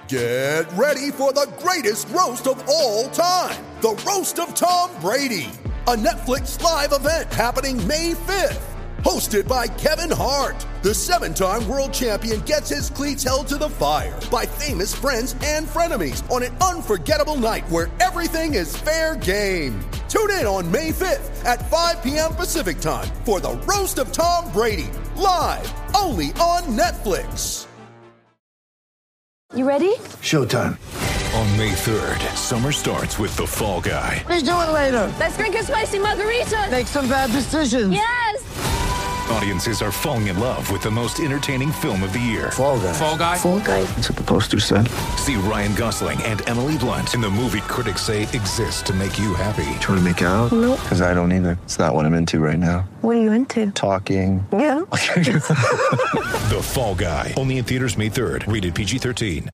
Get ready for the greatest roast of all time, the Roast of Tom Brady, a Netflix live event happening May 5th. Hosted by Kevin Hart, the 7-time world champion gets his cleats held to the fire by famous friends and frenemies on an unforgettable night where everything is fair game. Tune in on May 5th at 5 p.m. Pacific time for the Roast of Tom Brady, live only on Netflix. You ready? Showtime. On May 3rd, summer starts with The Fall Guy. What are you doing later? Let's drink a spicy margarita. Make some bad decisions. Yes! Audiences are falling in love with the most entertaining film of the year. Fall Guy. Fall Guy? Fall guy. That's what the poster said. See Ryan Gosling and Emily Blunt in the movie critics say exists to make you happy. Trying to make it out? Nope. Because I don't either. It's not what I'm into right now. What are you into? Talking. Yeah. The Fall Guy. Only in theaters May 3rd. Rated PG-13.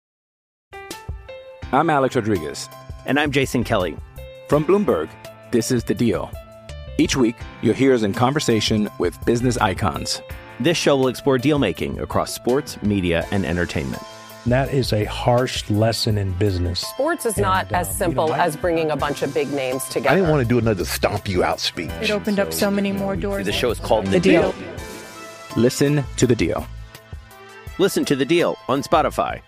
I'm Alex Rodriguez. And I'm Jason Kelly. From Bloomberg, this is The Deal. Each week, you'll hear us in conversation with business icons. This show will explore deal-making across sports, media, and entertainment. That is a harsh lesson in business. Sports is not as simple as bringing a bunch of big names together. I didn't want to do another stomp you out speech. It opened up so many more doors. The show is called The Deal. Listen to The Deal. Listen to The Deal on Spotify.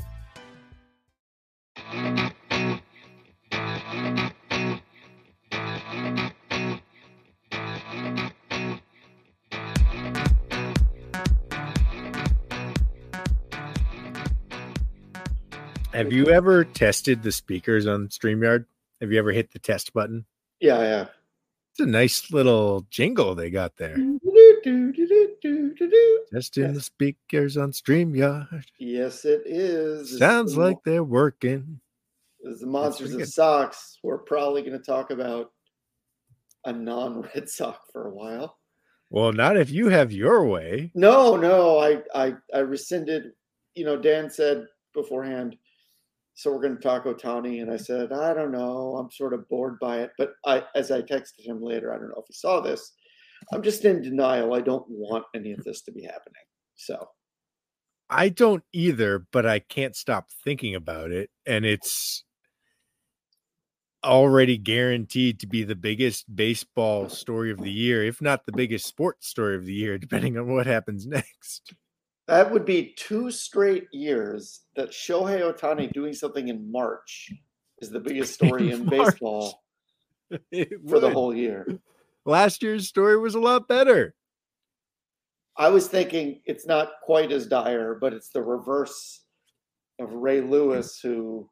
Have you ever tested the speakers on StreamYard? Have you ever hit the test button? Yeah. It's a nice little jingle they got there. Testing the speakers on StreamYard. Yes, it is. Sounds like they're working. As the Monsters of Sox, we're probably going to talk about a non-Red Sox for a while. Well, not if you have your way. No, I rescinded. Dan said beforehand, so we're going to talk Ohtani, and I said, I don't know. I'm sort of bored by it. But as I texted him later, I don't know if he saw this, I'm just in denial. I don't want any of this to be happening. So I don't either, but I can't stop thinking about it. And it's already guaranteed to be the biggest baseball story of the year, if not the biggest sports story of the year, depending on what happens next. That would be 2 straight years that Shohei Ohtani doing something in March is the biggest story in baseball for the whole year. Last year's story was a lot better. I was thinking it's not quite as dire, but it's the reverse of Ray Lewis, who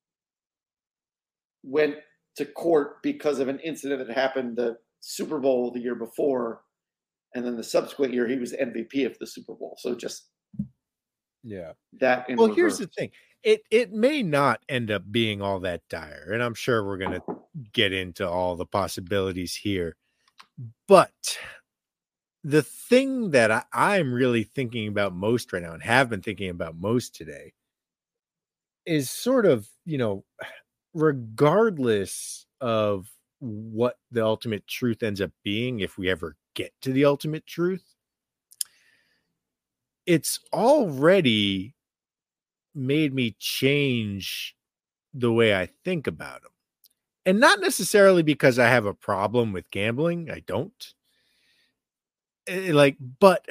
went to court because of an incident that happened the Super Bowl the year before. And then the subsequent year, he was MVP of the Super Bowl. So just that. Well, here's the thing. It may not end up being all that dire. And I'm sure we're going to get into all the possibilities here. But the thing that I'm really thinking about most right now and have been thinking about most today is sort of, regardless of what the ultimate truth ends up being, if we ever get to the ultimate truth, it's already made me change the way I think about them. And not necessarily because I have a problem with gambling. I don't. But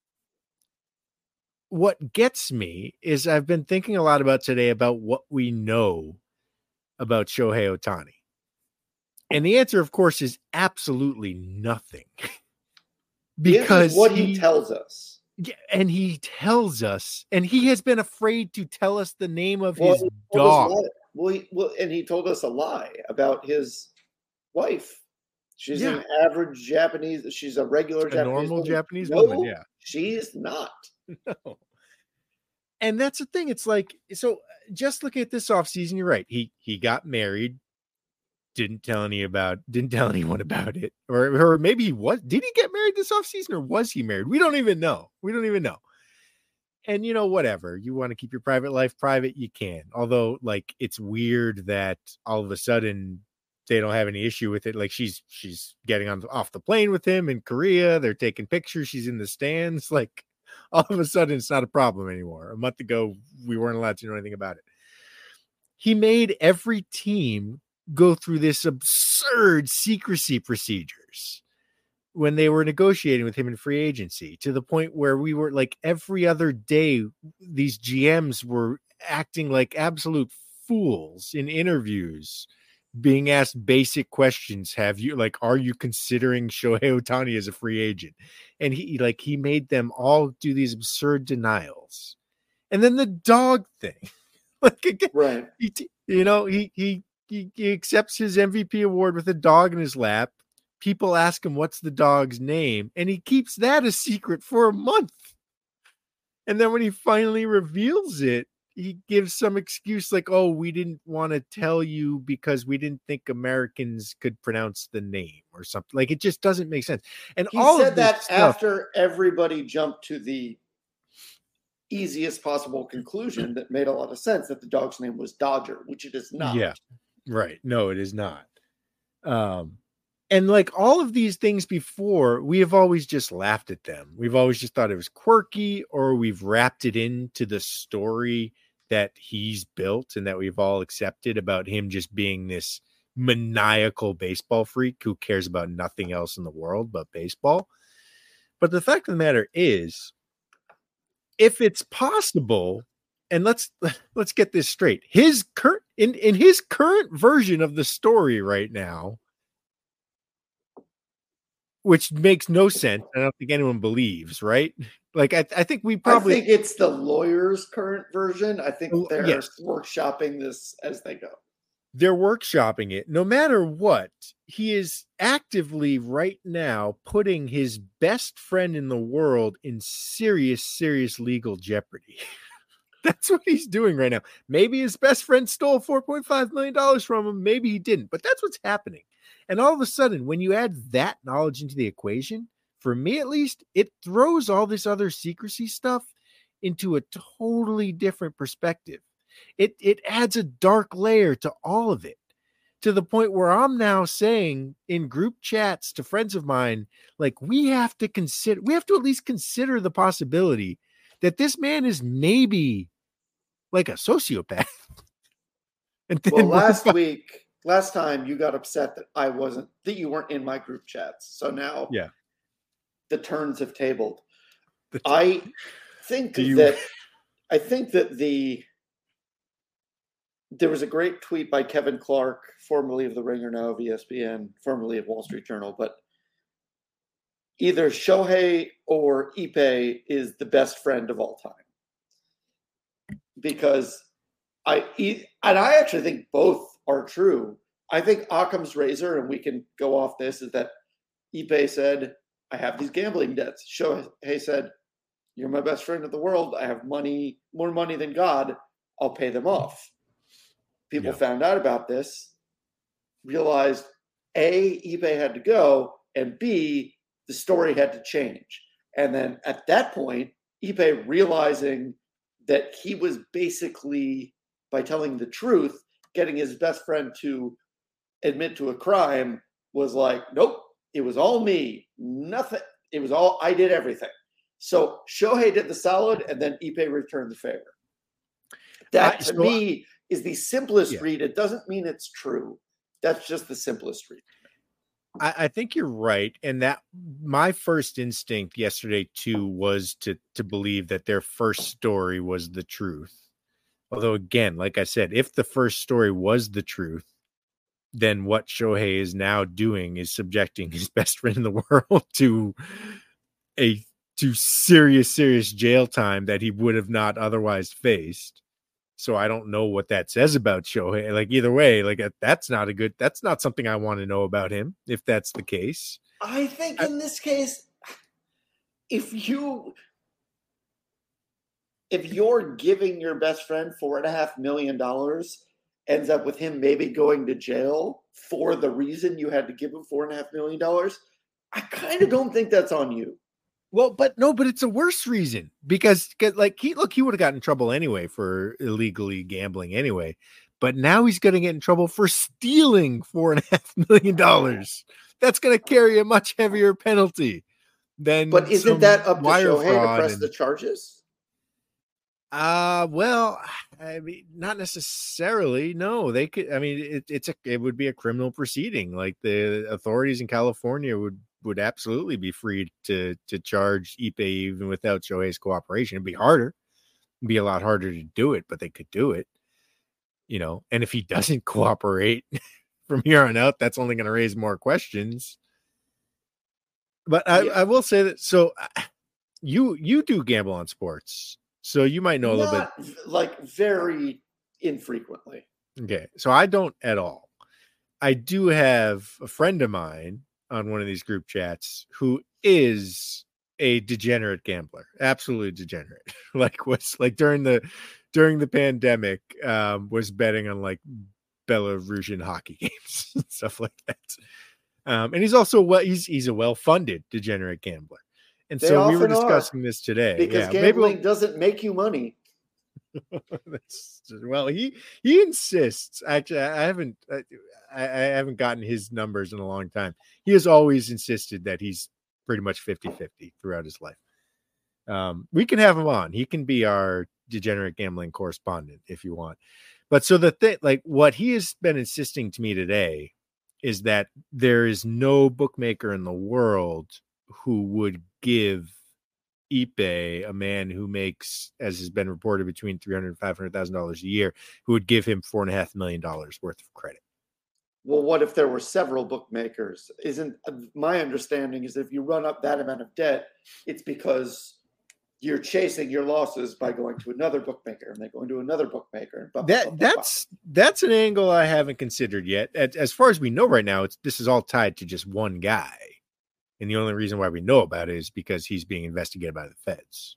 what gets me is I've been thinking a lot about today about what we know about Shohei Ohtani. And the answer, of course, is absolutely nothing. Because what he tells us. Yeah, and he tells us, and he has been afraid to tell us the name of his dog. And he told us a lie about his wife. She's an average Japanese. She's a regular normal Japanese woman. Yeah, she's not. No. And that's the thing. It's like, so just looking at this offseason, you're right. He got married. Didn't tell anyone about it. Or maybe he was. Did he get married this offseason, or was he married? We don't even know. And whatever. You want to keep your private life private, you can. Although, it's weird that all of a sudden they don't have any issue with it. Like she's getting off the plane with him in Korea. They're taking pictures. She's in the stands. All of a sudden it's not a problem anymore. A month ago, we weren't allowed to know anything about it. he made every team go through this absurd secrecy procedures when they were negotiating with him in free agency, to the point where we were like, every other day, these GMs were acting like absolute fools in interviews, being asked basic questions. Are you considering Shohei Ohtani as a free agent? And he made them all do these absurd denials. And then the dog thing, right. He accepts his MVP award with a dog in his lap. People ask him, what's the dog's name? And he keeps that a secret for a month. And then when he finally reveals it, he gives some excuse like, oh, we didn't want to tell you because we didn't think Americans could pronounce the name or something. Like, it just doesn't make sense. And he all said of this that stuff, after everybody jumped to the easiest possible conclusion that made a lot of sense, that the dog's name was Dodger, which it is not. Yeah, right. No, it is not. And like all of these things before, we have always just laughed at them. We've always just thought it was quirky, or we've wrapped it into the story that he's built and that we've all accepted about him just being this maniacal baseball freak who cares about nothing else in the world but baseball. But the fact of the matter is, if it's possible, and let's get this straight, his current in his current version of the story right now, which makes no sense. I don't think anyone believes, right? Like, I think I think it's the lawyer's current version. I think they're workshopping this as they go. They're workshopping it. No matter what, he is actively right now putting his best friend in the world in serious, serious legal jeopardy. That's what he's doing right now. Maybe his best friend stole $4.5 million from him. Maybe he didn't, but that's what's happening. And all of a sudden, when you add that knowledge into the equation, for me at least, it throws all this other secrecy stuff into a totally different perspective. It adds a dark layer to all of it, to the point where I'm now saying in group chats to friends of mine, like, we have to at least consider the possibility that this man is maybe like a sociopath. And then last time you got upset that you weren't in my group chats. So now the turns have tabled. I think that there was a great tweet by Kevin Clark, formerly of The Ringer, now of ESPN, formerly of Wall Street Journal, but either Shohei or Ippei is the best friend of all time. Because I actually think both are true. I think Occam's razor, and we can go off this, is that Ippei said, I have these gambling debts. Shohei said, you're my best friend in the world. I have money, more money than God. I'll pay them off. People found out about this, realized A, Ippei had to go, and B, the story had to change. And then at that point, Ippei, realizing that he was basically, by telling the truth, getting his best friend to admit to a crime, was like, nope, it was all me. Nothing. It was all, I did everything. So Shohei did the solid, and then Ippei returned the favor. That, to me, is the simplest read. It doesn't mean it's true. That's just the simplest read. I think you're right. And that my first instinct yesterday too was to believe that their first story was the truth. Although again, like I said, if the first story was the truth, then what Shohei is now doing is subjecting his best friend in the world to serious jail time that he would have not otherwise faced. So I don't know what that says about Shohei. Like, either way, like, that's not something I want to know about him, if that's the case. I think in this case, if you're giving your best friend $4.5 million, ends up with him maybe going to jail for the reason you had to give him $4.5 million, I kind of don't think that's on you. Well, but it's a worse reason, because like he would have gotten in trouble anyway for illegally gambling anyway, but now he's going to get in trouble for stealing $4.5 million. That's going to carry a much heavier penalty than. But isn't that up to Shohei to press the charges? Well, I mean, not necessarily. No, they could. I mean, it would be a criminal proceeding. Like the authorities in California would absolutely be free to charge Ipe even without Shohei's cooperation. It'd be harder. It'd be a lot harder to do it, but they could do it. And if he doesn't cooperate from here on out, that's only going to raise more questions. But I will say that. So you do gamble on sports. So you might know a little bit, like very infrequently. Okay. So I don't at all. I do have a friend of mine on one of these group chats who is a degenerate gambler, absolutely degenerate. Was during the pandemic, was betting on like Belarusian hockey games and stuff like that. And he's also he's a well-funded degenerate gambler. And so we were discussing this today because gambling doesn't make you money. Well, he insists. Actually, I haven't gotten his numbers in a long time. He has always insisted that he's pretty much 50-50 throughout his life. We can have him on. He can be our degenerate gambling correspondent if you want. But so the thing, like what he has been insisting to me today is that there is no bookmaker in the world who would give Ipe, a man who makes, as has been reported, between $300,000 and $500,000 a year, who would give him $4.5 million worth of credit. Well, what if there were several bookmakers? Isn't my understanding is if you run up that amount of debt, it's because you're chasing your losses by going to another bookmaker and then going to another bookmaker. That's an angle I haven't considered yet. As far as we know right now, this is all tied to just one guy. And the only reason why we know about it is because he's being investigated by the feds.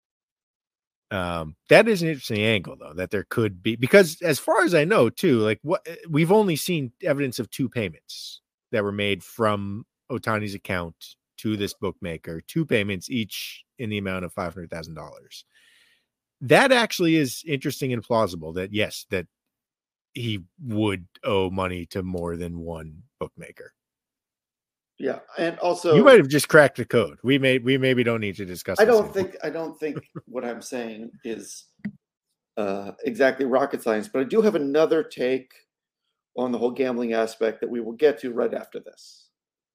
That is an interesting angle, though, that there could be, because as far as I know, too, like we've only seen evidence of 2 payments that were made from Ohtani's account to this bookmaker, 2 payments, each in the amount of $500,000. That actually is interesting and plausible that, yes, that he would owe money to more than one bookmaker. Yeah, and also you might have just cracked the code. We maybe don't need to discuss. I don't think what I'm saying is exactly rocket science, but I do have another take on the whole gambling aspect that we will get to right after this.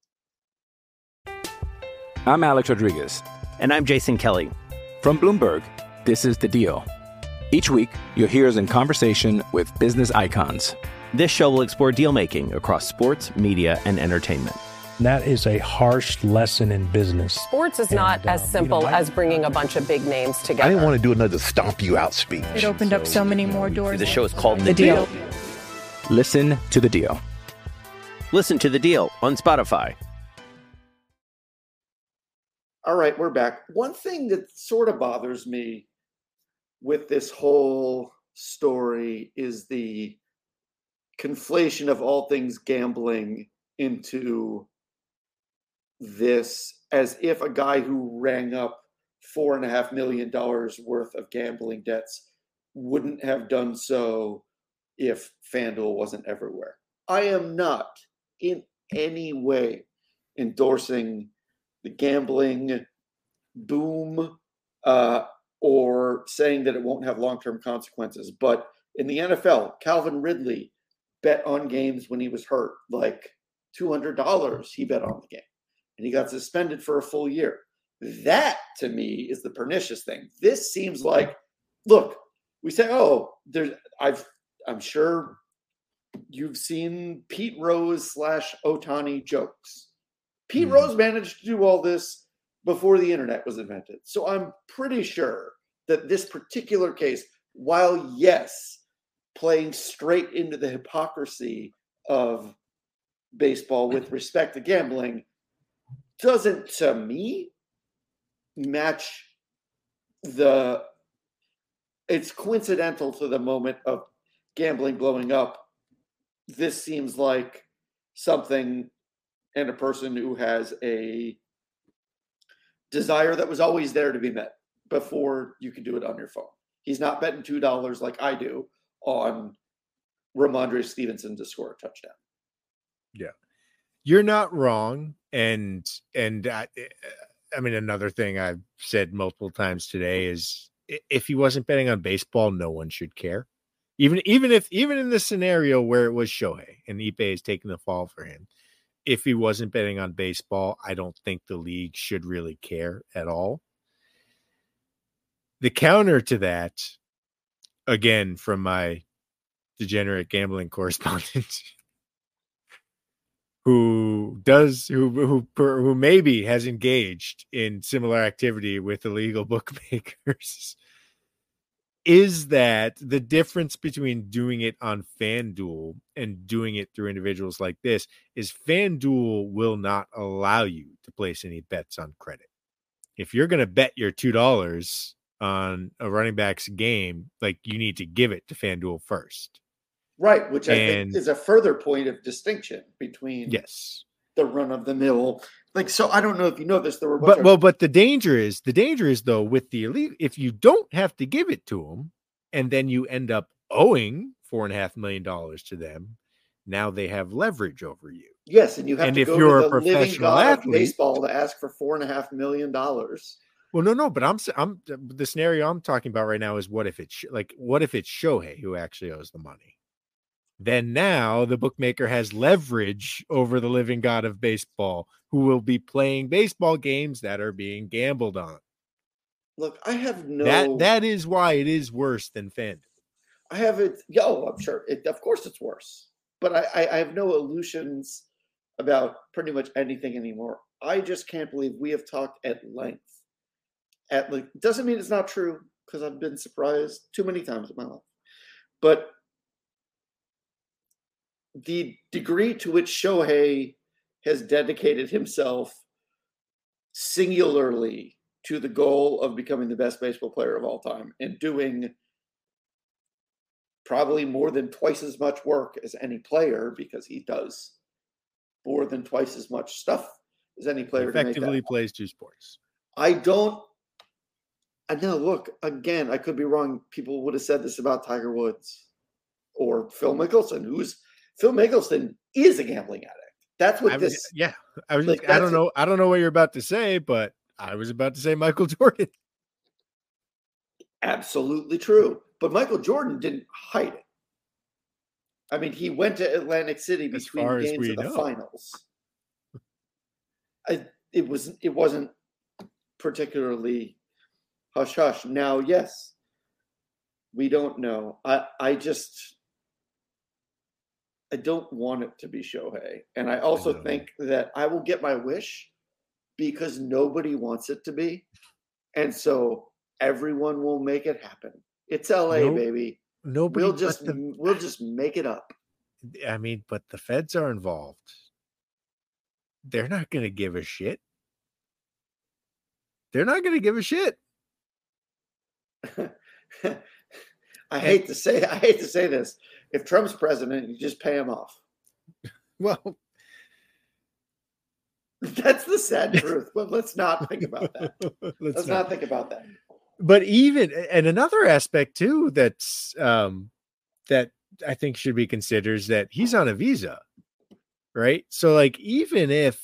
I'm Alex Rodriguez, and I'm Jason Kelly from Bloomberg. This is The Deal. Each week, you'll hear us in conversation with business icons. This show will explore deal making across sports, media, and entertainment. That is a harsh lesson in business. Sports is not as simple as bringing a bunch of big names together. I didn't want to do another stomp you out speech. It opened up so many more doors. The show is called The Deal. Listen to The Deal. Listen to The Deal on Spotify. All right, we're back. One thing that sort of bothers me with this whole story is the conflation of all things gambling into this as if a guy who rang up $4.5 million worth of gambling debts wouldn't have done so if FanDuel wasn't everywhere. I am not in any way endorsing the gambling boom or saying that it won't have long-term consequences. But in the NFL, Calvin Ridley bet on games when he was hurt, like $200 he bet on the game. And he got suspended for a full year. That, to me, is the pernicious thing. This seems like, look, we say, I'm sure you've seen Pete Rose / Ohtani jokes. Pete Rose managed to do all this before the internet was invented. So I'm pretty sure that this particular case, while, yes, playing straight into the hypocrisy of baseball with respect to gambling, doesn't, to me, match it's coincidental to the moment of gambling blowing up. This seems like something and a person who has a desire that was always there to be met before you could do it on your phone. He's not betting $2 like I do on Ramondre Stevenson to score a touchdown. Yeah, you're not wrong. And I mean, another thing I've said multiple times today is if he wasn't betting on baseball, no one should care. Even in the scenario where it was Shohei and Ippei is taking the fall for him, if he wasn't betting on baseball, I don't think the league should really care at all. The counter to that, again, from my degenerate gambling correspondent, who maybe has engaged in similar activity with illegal bookmakers, is that the difference between doing it on FanDuel and doing it through individuals like this is FanDuel will not allow you to place any bets on credit. If you're going to bet your $2 on a running back's game, like, you need to give it to FanDuel first. Right, which I think is a further point of distinction between the run-of-the-mill. Like, so I don't know if you know this. There were but the danger is though with the elite, if you don't have to give it to them, and then you end up owing $4.5 million to them, now they have leverage over you. Yes, and you have to if go you're to a the living professional god athlete, of baseball to ask for $4.5 million. Well, no, but I'm the scenario I'm talking about right now is what if it's Shohei who actually owes the money? Then now the bookmaker has leverage over the living god of baseball, who will be playing baseball games that are being gambled on. Look, I have no... That is why it is worse than FanDuel. I have it... I'm sure. Of course it's worse. But I have no illusions about pretty much anything anymore. I just can't believe we have talked at length. Doesn't mean it's not true, because I've been surprised too many times in my life. But the degree to which Shohei has dedicated himself singularly to the goal of becoming the best baseball player of all time and doing probably more than twice as much work as any player, because he does more than twice as much stuff as any player. Effectively plays two sports. I know, look, again, I could be wrong. People would have said this about Tiger Woods or Phil Mickelson, Phil Mickelson is a gambling addict. That's what this. Yeah, I don't know. I don't know what you're about to say, but I was about to say Michael Jordan. Absolutely true, but Michael Jordan didn't hide it. I mean, he went to Atlantic City between games of the finals. It wasn't particularly hush hush. Now, yes, we don't know. I don't want it to be Shohei. And I also think that I will get my wish because nobody wants it to be. And so everyone will make it happen. It's LA, baby. Nobody. We'll just make it up. I mean, but the feds are involved. They're not going to give a shit. They're not going to give a shit. I hate to say this. If Trump's president, you just pay him off. Well, that's the sad truth. But let's not think about that. Let's not think about that. But and another aspect too that's that I think should be considered is that he's on a visa, right? So like even if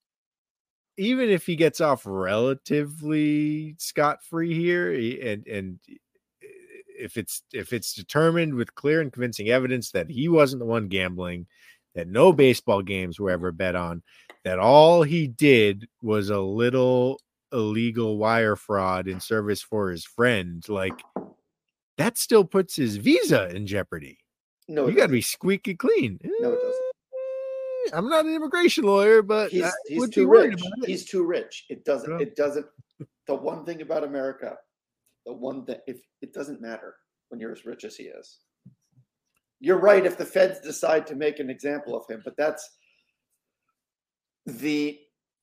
he gets off relatively scot-free here, and if it's determined with clear and convincing evidence that he wasn't the one gambling, that no baseball games were ever bet on, that all he did was a little illegal wire fraud in service for his friend, like that still puts his visa in jeopardy. No, you got to be squeaky clean. No, it doesn't. I'm not an immigration lawyer, but he's too rich. He's too rich. It doesn't. The one thing about America, if it doesn't matter when you're as rich as he is. You're right. If the feds decide to make an example of him, but that's the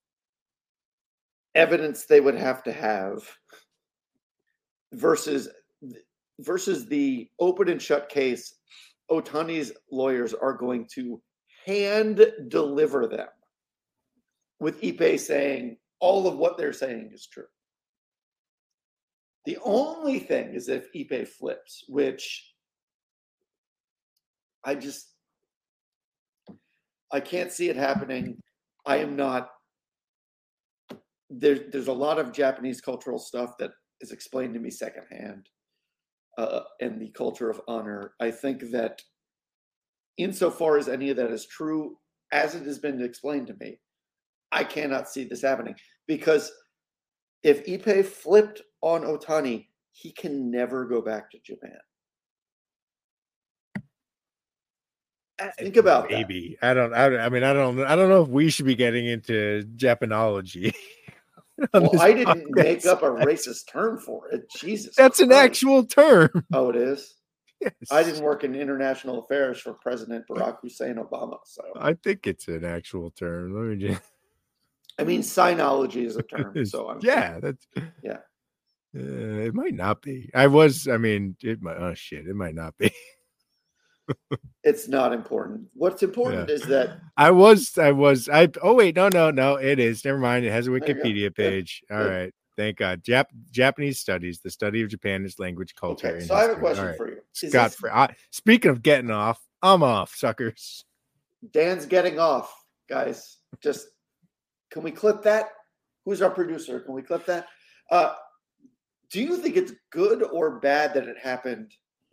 evidence they would have to have versus the open and shut case Ohtani's lawyers are going to hand deliver them with Ippei saying all of what they're saying is true. The only thing is if Ippei flips, which I can't see it happening. I am not. There's a lot of Japanese cultural stuff that is explained to me secondhand, and the culture of honor. I think that insofar as any of that is true, as it has been explained to me, I cannot see this happening, because if Ippei flipped on Ohtani, he can never go back to Japan. Think about maybe that. I don't know if we should be getting into Japanology. Well, I didn't make up a racist term for it. Jesus, that's an actual term. Oh, it is. Yes. I didn't work in international affairs for President Barack Hussein Obama, so I think it's an actual term. Let me just. I mean, sinology is a term, so I'm it might not be. It might. Oh shit, it might not be. It's not important. What's important is that oh wait, no, it is. Never mind. It has a Wikipedia page. All right. Thank God. Japanese studies, the study of Japan, its language, culture. Okay, so I have a question for you. Scott, speaking of getting off, I'm off, suckers. Dan's getting off, guys. Just can we clip that? Who's our producer? Can we clip that? Do you think it's good or bad that it happened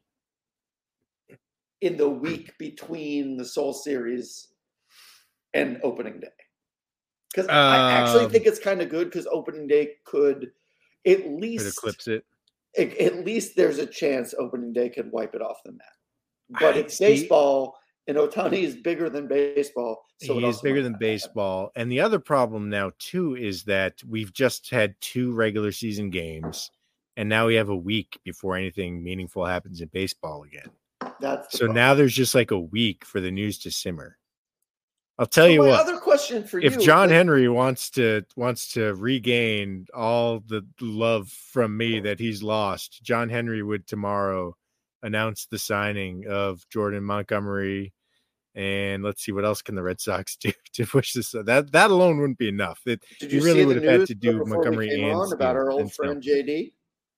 in the week between the Seoul Series and opening day? Because I actually think it's kind of good, because opening day could at least eclipse it. At least there's a chance opening day could wipe it off the map. But it's baseball, and Ohtani is bigger than baseball. So he is bigger than baseball. And the other problem now, too, is that we've just had 2 regular season games, and now we have a week before anything meaningful happens in baseball again. So now there's just like a week for the news to simmer. I'll tell you what. Other question for you: if John Henry wants to regain all the love from me that he's lost, John Henry would tomorrow announce the signing of Jordan Montgomery, and let's see, what else can the Red Sox do to push this? That alone wouldn't be enough. Did you really would have had to do Montgomery and about our old friend JD?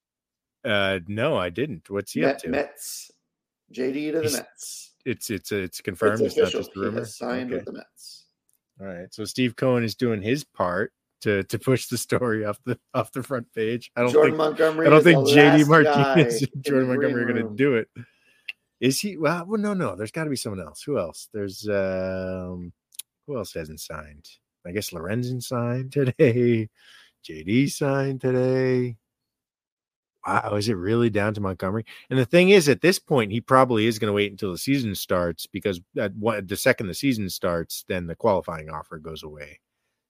No, I didn't. What's he up to? Mets. JD to the Mets. It's confirmed. It's not just a rumor. Signed with the Mets. All right. So Steve Cohen is doing his part to push the story off the front page. I don't think JD Martinez and Jordan Montgomery are going to do it. Is he? Well, no. There's got to be someone else. Who else? There's who else hasn't signed? I guess Lorenzen signed today. JD signed today. Wow, is it really down to Montgomery? And the thing is, at this point, he probably is going to wait until the season starts, because the second the season starts, then the qualifying offer goes away.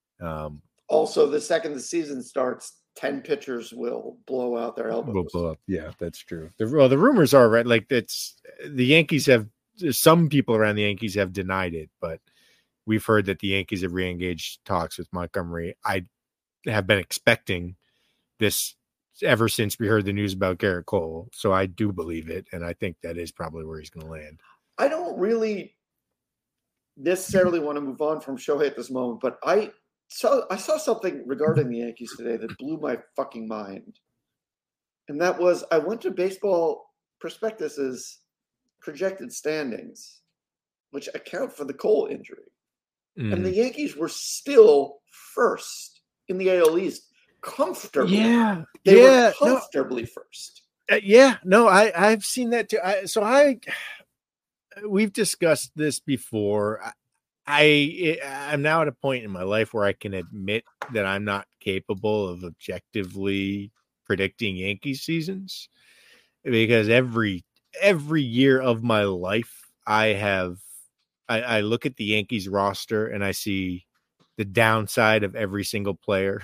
Also, the second the season starts, 10 pitchers will blow out their elbows. Will blow up. Yeah, that's true. The rumors are right. Like, it's the Yankees have, some people around the Yankees have denied it, but we've heard that the Yankees have reengaged talks with Montgomery. I have been expecting this ever since we heard the news about Garrett Cole. So I do believe it. And I think that is probably where he's going to land. I don't really necessarily want to move on from Shohei at this moment, but I saw something regarding the Yankees today that blew my fucking mind. And that was, I went to Baseball Prospectus's projected standings, which account for the Cole injury. And the Yankees were still first in the AL East. Comfortably. They were comfortably first. I've seen that too. We've discussed this before. I'm now at a point in my life where I can admit that I'm not capable of objectively predicting Yankees seasons, because every year of my life I look at the Yankees roster and I see the downside of every single player.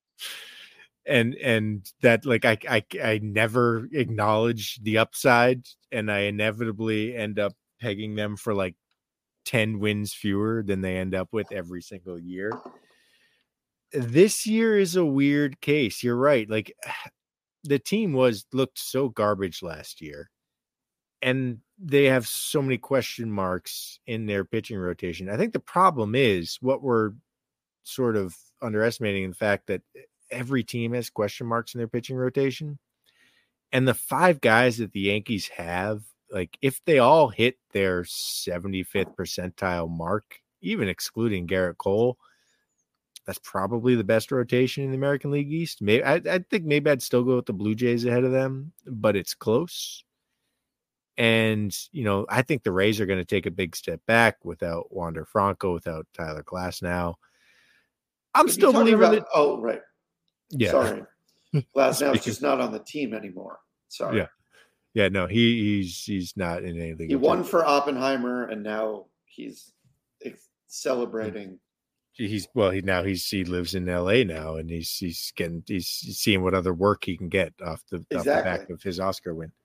And that, like, I never acknowledge the upside, and I inevitably end up pegging them for like 10 wins fewer than they end up with every single year. This year is a weird case. You're right. Like, the team looked so garbage last year, and they have so many question marks in their pitching rotation. I think the problem is what we're sort of underestimating, the fact that every team has question marks in their pitching rotation. And the 5 guys that the Yankees have, like, if they all hit their 75th percentile mark, even excluding Garrett Cole, That's probably the best rotation in the American League East. Maybe I think maybe I'd still go with the Blue Jays ahead of them, but it's close. And, I think the Rays are going to take a big step back without Wander Franco, without Tyler Glasnow. I'm still believing that. Oh, right. Yeah. Sorry. Glasnow's just not on the team anymore. Sorry. Yeah. Yeah, no, he's not in anything. He won for Oppenheimer, and now he's celebrating. He lives in LA now, and he's seeing what other work he can get off the back of his Oscar win.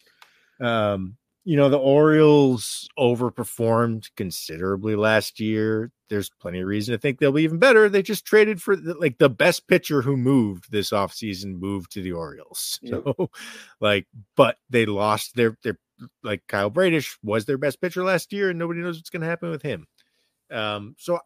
The Orioles overperformed considerably last year. There's plenty of reason to think they'll be even better. They just traded for the best pitcher who moved this offseason moved to the Orioles. Yep. So but they lost their Kyle Bradish was their best pitcher last year, and nobody knows what's going to happen with him. So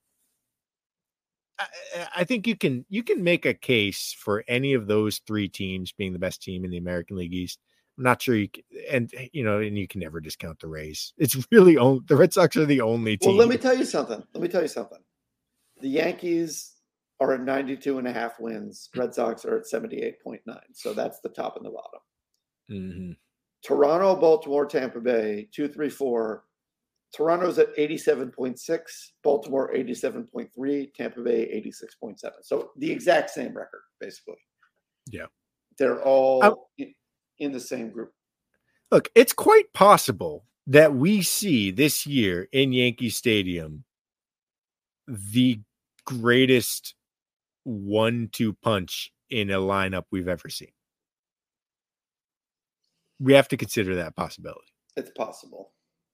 I think you can make a case for any of those three teams being the best team in the American League East. I'm not sure you can, and you can never discount the Rays. It's really the Red Sox are the only team. Well, let me tell you something. The Yankees are at 92.5 wins. Red Sox are at 78.9. So that's the top and the bottom. Mm-hmm. Toronto, Baltimore, Tampa Bay, 2, 3, 4. Toronto's at 87.6, Baltimore 87.3, Tampa Bay 86.7. So the exact same record, basically. Yeah. They're all in the same group. Look, it's quite possible that we see this year in Yankee Stadium the greatest 1-2 punch in a lineup we've ever seen. We have to consider that possibility. It's possible.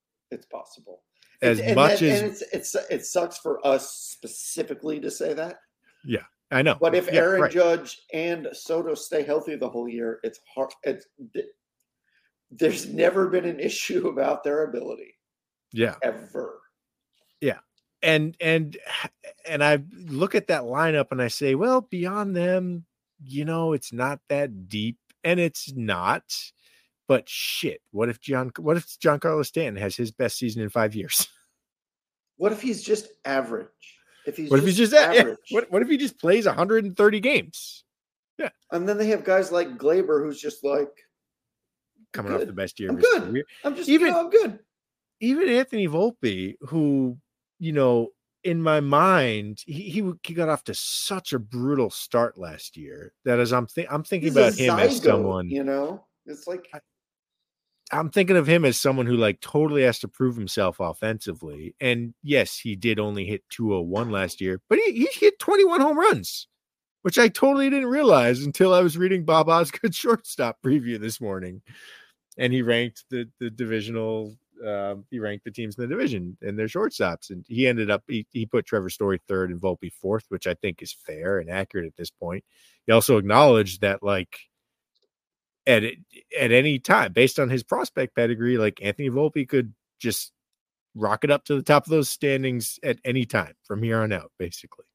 It sucks for us specifically to say that. Yeah, I know. But if Aaron Judge and Soto stay healthy the whole year, it's hard. There's never been an issue about their ability. Yeah. Ever. Yeah. And I look at that lineup and I say, well, beyond them, it's not that deep, and it's not. But shit, what if Giancarlo Stanton has his best season in 5 years? What if he's just average? What if he just plays 130 games? Yeah. And then they have guys like Glaber, who's just like coming off the best year of his good. career. I'm just I'm good. Even Anthony Volpe, who, in my mind, he got off to such a brutal start last year that as I'm thinking he's about him as someone, it's like I'm thinking of him as someone who totally has to prove himself offensively. And yes, he did only hit 201 last year, but he hit 21 home runs, which I totally didn't realize until I was reading Bob Osgood's shortstop preview this morning. And he ranked the divisional, he ranked the teams in the division and their shortstops. And he ended up, he put Trevor Story third and Volpe fourth, which I think is fair and accurate at this point. He also acknowledged that at any time, based on his prospect pedigree, Anthony Volpe could just rocket up to the top of those standings at any time from here on out, basically.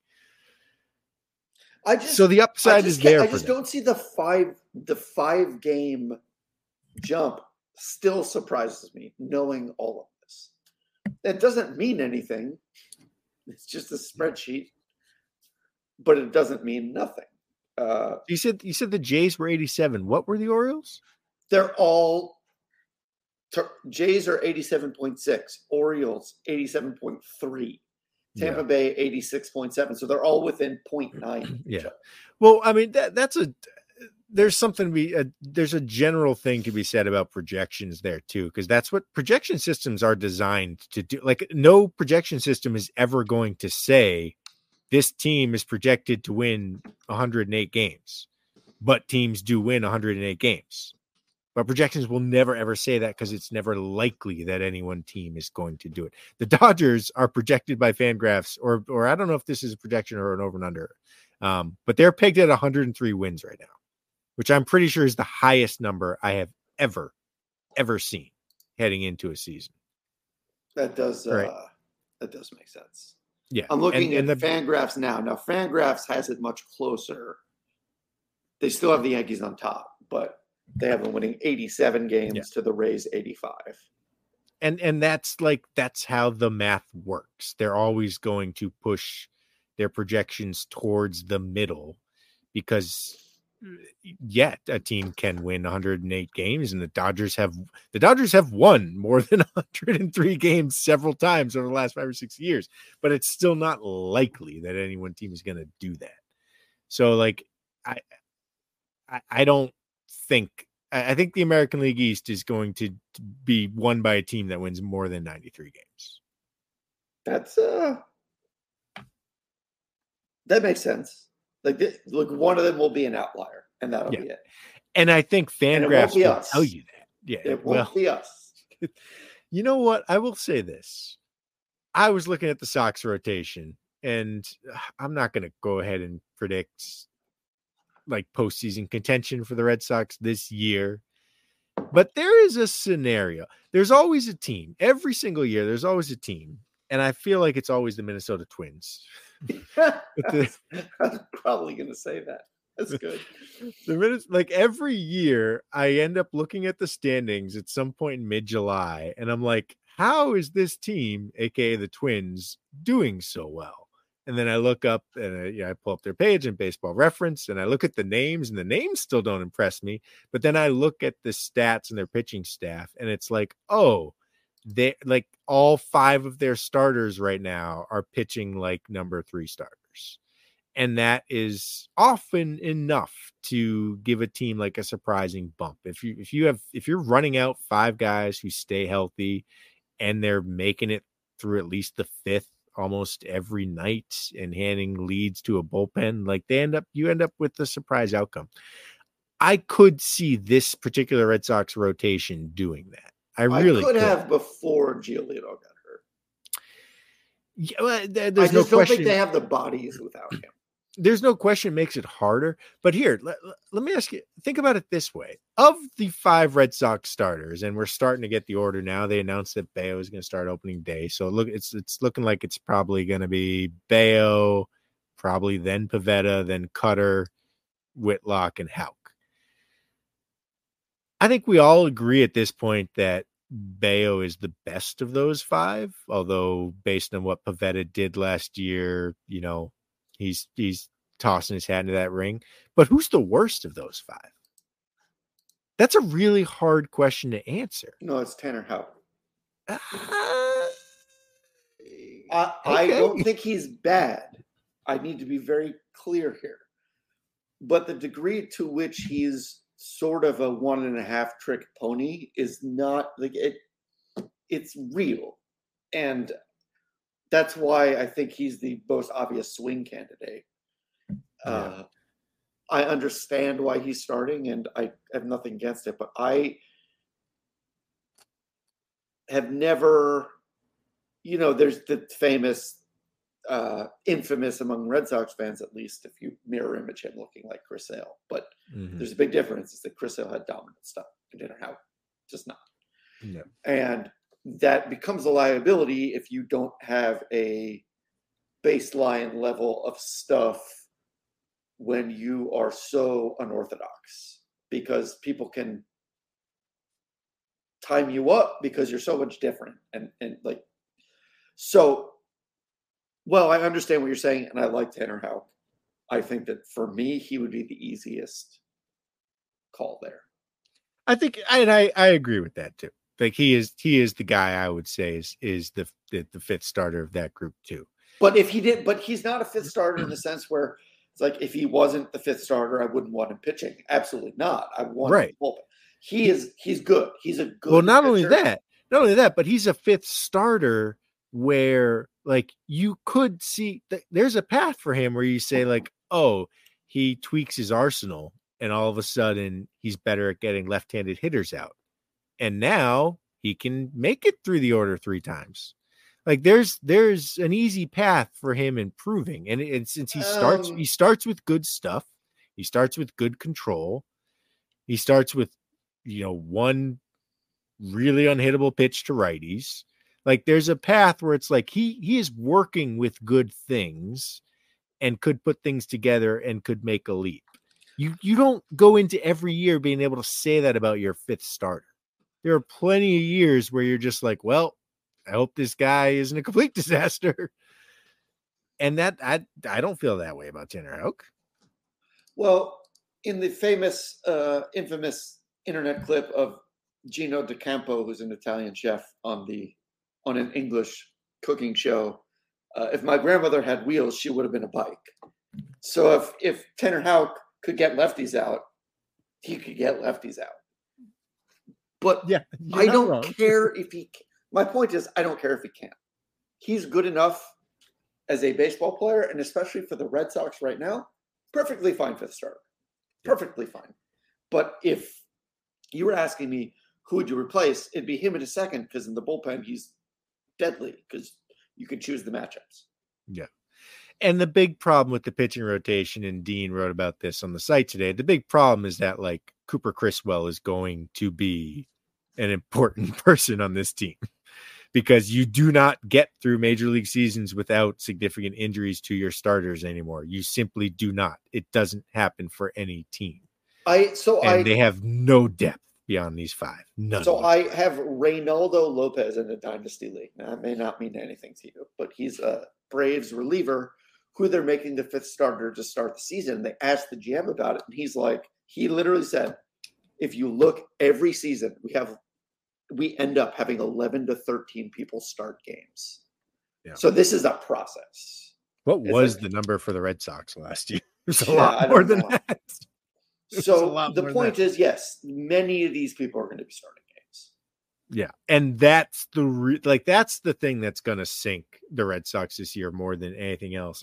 So the upside is there. I just don't see the 5 game jump still surprises me, knowing all of this. That doesn't mean anything. It's just a spreadsheet, but it doesn't mean nothing. You said the Jays were 87. What were the Orioles? They're all Jays are 87.6, Orioles 87.3, Tampa Bay 86.7. So they're all within 0.9. Yeah. Well, I mean there's there's a general thing to be said about projections there too, because that's what projection systems are designed to do. No projection system is ever going to say this team is projected to win 108 games, but teams do win 108 games. But projections will never, ever say that because it's never likely that any one team is going to do it. The Dodgers are projected by Fangraphs, or I don't know if this is a projection or an over and under, but they're pegged at 103 wins right now, which I'm pretty sure is the highest number I have ever seen heading into a season. That does make sense. Yeah, I'm looking at Fangraphs now. Now, Fangraphs has it much closer. They still have the Yankees on top, but they have them winning 87 games to the Rays 85. And that's how the math works. They're always going to push their projections towards the middle, because yet a team can win 108 games, and the Dodgers have won more than 103 games several times over the last 5 or 6 years, but it's still not likely that any one team is going to do that. So like, I don't think, I think the American League East is going to be won by a team that wins more than 93 games. That makes sense. Like one of them will be an outlier, and that'll be it. And I think Fangraphs will tell you that. Yeah, it won't be us. You know what? I will say this. I was looking at the Sox rotation, and I'm not going to go ahead and predict like postseason contention for the Red Sox this year. But there is a scenario. There's always a team. Every single year, there's always a team. And I feel like it's always the Minnesota Twins. I was probably going to say that. That's good. Like every year, I end up looking at the standings at some point in mid-July, and I'm like, how is this team, aka the Twins, doing so well? And then I look up and I pull up their page in Baseball Reference, and I look at the names, and the names still don't impress me. But then I look at the stats and their pitching staff, and it's like, oh, they like all 5 of their starters right now are pitching like number 3 starters. And that is often enough to give a team like a surprising bump. If you're running out 5 guys who stay healthy and they're making it through at least the 5th almost every night and handing leads to a bullpen, like you end up with the surprise outcome. I could see this particular Red Sox rotation doing that. I really could have before Giolito got hurt. Yeah, well, there's I no just don't question. think they have the bodies without him. There's no question it makes it harder. But here, let me ask you, think about it this way. Of the 5 Red Sox starters, and we're starting to get the order now, they announced that Bayo is going to start opening day. So look, it's looking like it's probably going to be Bayo, probably then Pivetta, then Cutter, Whitlock, and Houck. I think we all agree at this point that Bayo is the best of those 5, although based on what Pivetta did last year, he's tossing his hat into that ring. But who's the worst of those 5? That's a really hard question to answer. No, it's Tanner Houck. Okay. I don't think he's bad. I need to be very clear here. But the degree to which he's sort of a 1.5 trick pony is not like it. It's real. And that's why I think he's the most obvious swing candidate. Yeah. I understand why he's starting, and I have nothing against it, but I have never, there's the famous, infamous among Red Sox fans, at least, if you mirror image him looking like Chris Sale. But there's a big difference. Is that Chris Sale had dominant stuff and Tanner Houck just not. No. And that becomes a liability if you don't have a baseline level of stuff when you are so unorthodox, because people can time you up because you're so much different. And like, so, well, I understand what you're saying, and I like Tanner Houck. I think that for me, he would be the easiest call there. I think, and I agree with that too. Like he is the guy I would say is the 5th starter of that group too. But he's not a 5th starter in the sense where it's like, if he wasn't the 5th starter, I wouldn't want him pitching. Absolutely not. I want him bullpen. He's good. He's a good. Well, not only that, but he's a 5th starter where like you could see that there's a path for him where you say like, oh, he tweaks his arsenal and all of a sudden he's better at getting left-handed hitters out. And now he can make it through the order 3 times. Like there's an easy path for him improving. And since he starts with good stuff, he starts with good control. He starts with, one really unhittable pitch to righties. Like there's a path where it's like he is working with good things and could put things together and could make a leap. You don't go into every year being able to say that about your 5th starter. There are plenty of years where you're just like, well, I hope this guy isn't a complete disaster. And that I don't feel that way about Tanner Houck. Well, in the famous, infamous internet clip of Gino D'Acampo, who's an Italian chef on an English cooking show, if my grandmother had wheels, she would have been a bike. So if Tanner Houck could get lefties out, he could get lefties out. But yeah, I don't care if he. My point is, I don't care if he can't. He's good enough as a baseball player, and especially for the Red Sox right now, perfectly fine fifth starter. Perfectly fine. But if you were asking me who would you replace, it'd be him in a second, because in the bullpen, he's deadly because you can choose the matchups. Yeah. And the big problem with the pitching rotation, and Dean wrote about this on the site today, the big problem is that like Cooper Criswell is going to be an important person on this team, because you do not get through major league seasons without significant injuries to your starters anymore. You simply do not. It doesn't happen for any team. They have no depth beyond these five. None. So I have Reynaldo Lopez in a dynasty league. Now, that may not mean anything to you, but he's a Braves reliever who they're making the fifth starter to start the season. They asked the GM about it, and he literally said, if you look every season, we end up having 11 to 13 people start games. Yeah. So this is a process. What was the number for the Red Sox last year? It was a lot more than that. So the point is, yes, many of these people are going to be starting games. Yeah. And that's that's the thing that's going to sink the Red Sox this year more than anything else.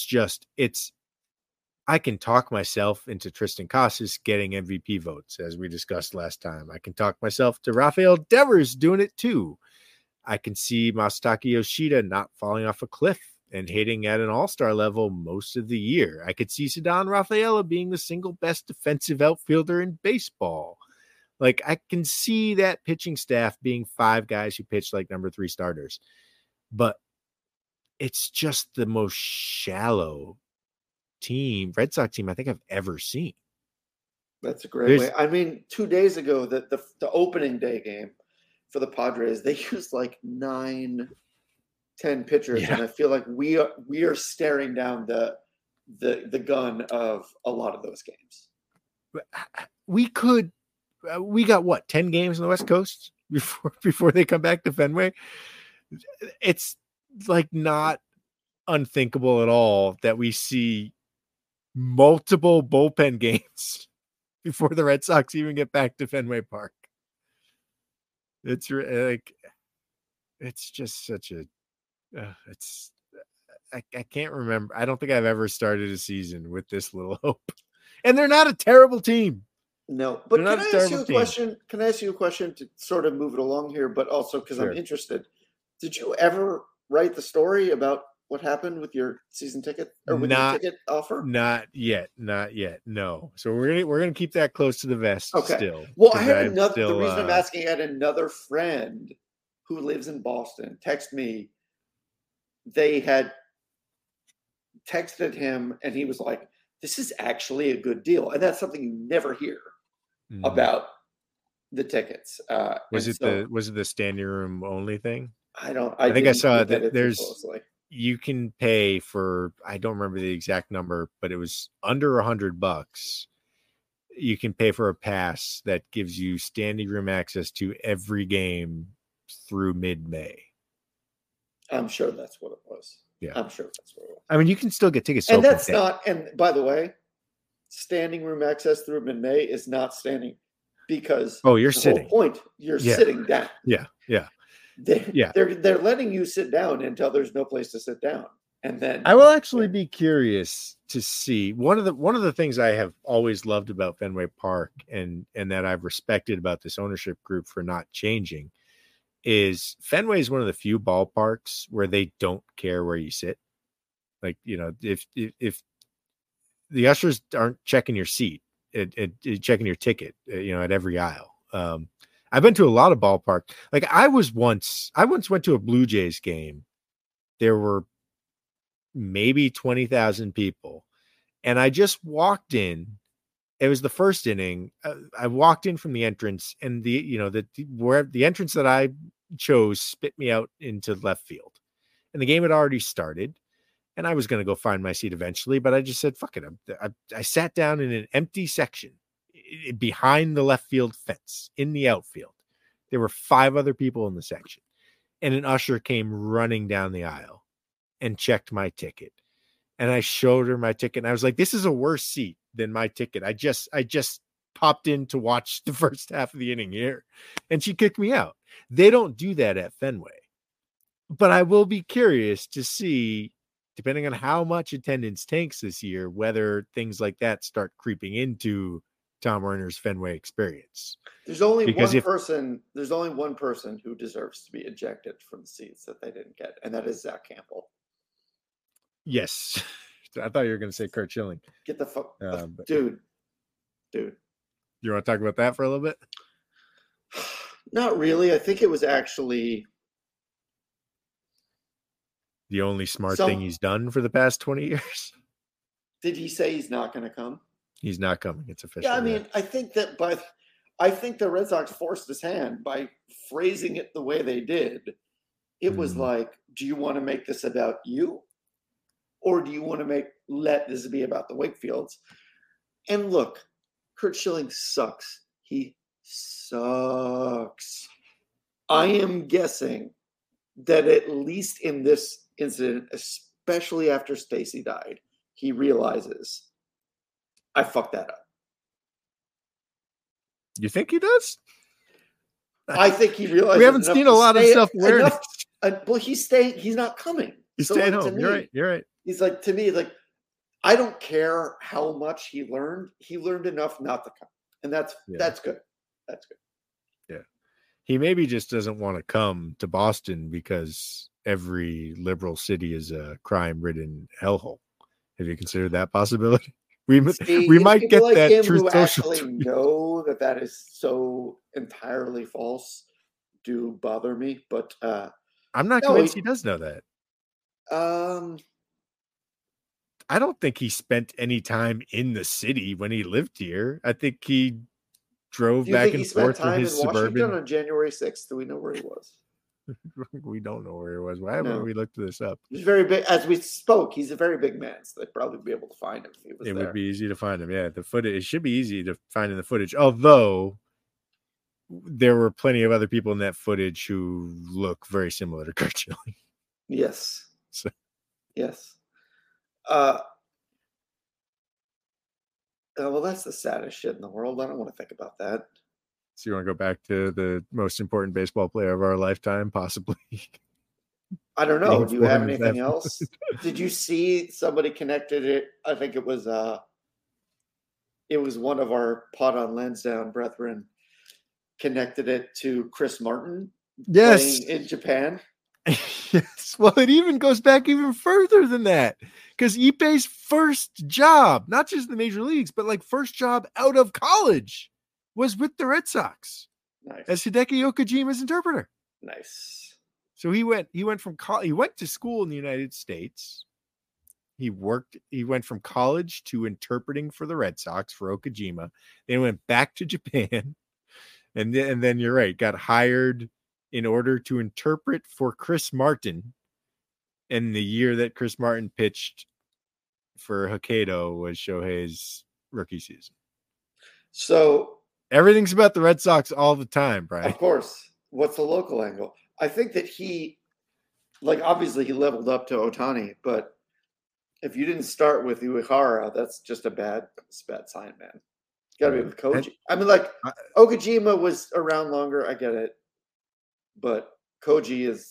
I can talk myself into Tristan Casas getting MVP votes, as we discussed last time. I can talk myself to Rafael Devers doing it too. I can see Masataka Yoshida not falling off a cliff and hitting at an all-star level most of the year. I could see Ceddanne Rafaela being the single best defensive outfielder in baseball. Like, I can see that pitching staff being five guys who pitch like number 3 starters. But it's just the most shallow Red Sox team I think I've ever seen. That's a great way. I mean, 2 days ago, the opening day game for the Padres, they used like 9-10 pitchers, and I feel like we are staring down the gun of a lot of those games. We got what, 10 games on the West Coast before they come back to Fenway? It's like not unthinkable at all that we see multiple bullpen games before the Red Sox even get back to Fenway Park. It's like, it's just such a, I can't remember. I don't think I've ever started a season with this little hope. And they're not a terrible team. No, but can I ask you a question? Can I ask you a question to sort of move it along here, but also because I'm interested. Did you ever write the story about what happened with your season ticket or with your ticket offer? Not yet. No. So we're gonna keep that close to the vest. Okay. Still. Well, I had the reason I'm asking, I had another friend who lives in Boston text me. They had texted him, and he was like, "This is actually a good deal," and that's something you never hear about the tickets. Was it the standing room only thing? I think I saw that there's. You can pay for, I don't remember the exact number, but it was under $100. You can pay for a pass that gives you standing room access to every game through mid-May. I'm sure that's what it was. Yeah. I'm sure that's what it was. I mean, you can still get tickets. And that's not, and by the way, standing room access through mid-May is not standing, because you're sitting. Whole point, you're sitting down. Yeah. They're letting you sit down until there's no place to sit down, and then I will actually be curious to see one of the things I have always loved about Fenway Park, and that I've respected about this ownership group for not changing, is Fenway is one of the few ballparks where they don't care where you sit. Like, you know, if the ushers aren't checking your seat, checking your ticket, at every aisle. I've been to a lot of ballpark. Like I once went to a Blue Jays game. There were maybe 20,000 people. And I just walked in. It was the first inning. I walked in from the entrance, and the entrance that I chose spit me out into left field. And the game had already started. And I was going to go find my seat eventually, but I just said, fuck it. I sat down in an empty section behind the left field fence in the outfield. There were 5 other people in the section, and an usher came running down the aisle and checked my ticket. And I showed her my ticket, and I was like, this is a worse seat than my ticket. I just popped in to watch the first half of the inning here, and she kicked me out. They don't do that at Fenway, but I will be curious to see, depending on how much attendance tanks this year, whether things like that start creeping into Tom Werner's Fenway experience. There's only one person who deserves to be ejected from the seats that they didn't get, and that is Zach Campbell. Yes. I thought you were going to say Curt Schilling. Get the fuck, dude. You want to talk about that for a little bit? Not really. I think it was actually the only smart thing he's done for the past 20 years. Did he say he's not going to come? He's not coming. It's official. Yeah, I mean, I think the Red Sox forced his hand by phrasing it the way they did. It was like, do you want to make this about you? Or do you want to let this be about the Wakefields? And look, Curt Schilling sucks. He sucks. I am guessing that at least in this incident, especially after Stacy died, he realizes I fucked that up. You think he does? I think he realizes. We haven't seen a lot of self-awareness. Well, he's staying. He's not coming. He's staying home. You're right. He's like, to me, like, I don't care how much he learned. He learned enough not to come. And that's good. That's good. Yeah. He maybe just doesn't want to come to Boston because every liberal city is a crime-ridden hellhole. Have you considered that possibility? We might get like that him Truth who Social actually know that is so entirely false do bother me, but I'm not convinced he does know that. I don't think he spent any time in the city when he lived here. I think he drove back and forth in his suburban. Washington on January 6th. Do we know where he was? We don't know where he was. Why haven't we looked this up? He's very big. As we spoke, he's a very big man, so they'd probably be able to find him if he was there. It would be easy to find him. Yeah, the footage. It should be easy to find in the footage. Although there were plenty of other people in that footage who look very similar to Curt Schilling. Yes. Yes. Well, that's the saddest shit in the world. I don't want to think about that. So you want to go back to the most important baseball player of our lifetime, possibly? I don't know. Do you have anything else? Did you see somebody connected it? I think it was one of our Pot on Lansdowne brethren connected it to Chris Martin playing in Japan. Yes. Well, it even goes back even further than that, because Ippei's first job, not just in the major leagues, but like first job out of college, was with the Red Sox. Nice. As Hideki Yokojima's interpreter. Nice. So he went to school in the United States. He went from college to interpreting for the Red Sox for Okajima. Then went back to Japan. And then you're right, got hired in order to interpret for Chris Martin. And the year that Chris Martin pitched for Hokkaido was Shohei's rookie season. So everything's about the Red Sox all the time, Brian. Of course. What's the local angle? I think that obviously he leveled up to Ohtani, but if you didn't start with Uehara, that's just a bad sign, man. You gotta be with Koji. Okajima was around longer, I get it. But Koji is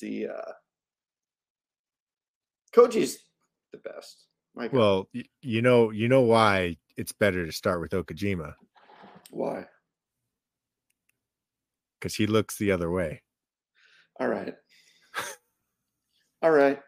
Koji's the best. Well, you know why it's better to start with Okajima. Why? Because he looks the other way. All right.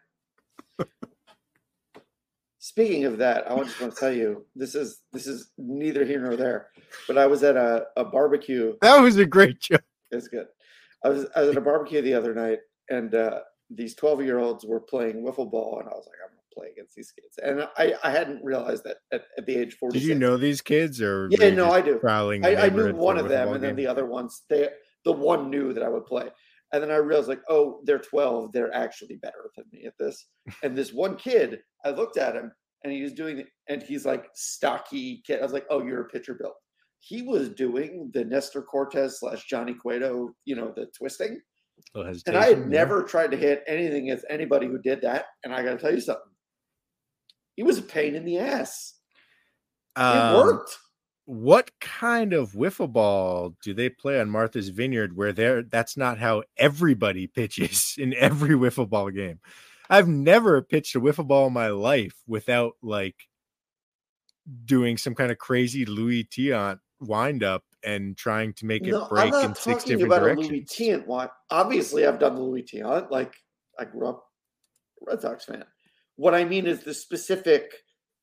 Speaking of that, I just want to tell you, this is neither here nor there, but I was at a barbecue. That was a great joke. It's good. I was at a barbecue the other night, and these 12-year-olds were playing wiffle ball, and I was like, I'm going to play against these kids. And I hadn't realized that at the age of 46. Did you know these kids? Or yeah, no, I do. Prowling I knew one of them, and then the other ones, the one knew that I would play. And then I realized, like, oh, they're 12. They're actually better than me at this. And this one kid, I looked at him, and he was doing it, and he's like stocky kid. I was like, oh, you're a pitcher built. He was doing the Nestor Cortez / Johnny Cueto, the twisting. And I had never tried to hit anything as anybody who did that. And I got to tell you something. He was a pain in the ass. It worked. What kind of wiffle ball do they play on Martha's Vineyard where that's not how everybody pitches in every wiffle ball game? I've never pitched a wiffle ball in my life without like doing some kind of crazy Louis Tiant wind up and trying to make it break in 6 different directions. Louis Tiant. Obviously, I've done the Louis Tiant. Like, I grew up a Red Sox fan. What I mean is the specific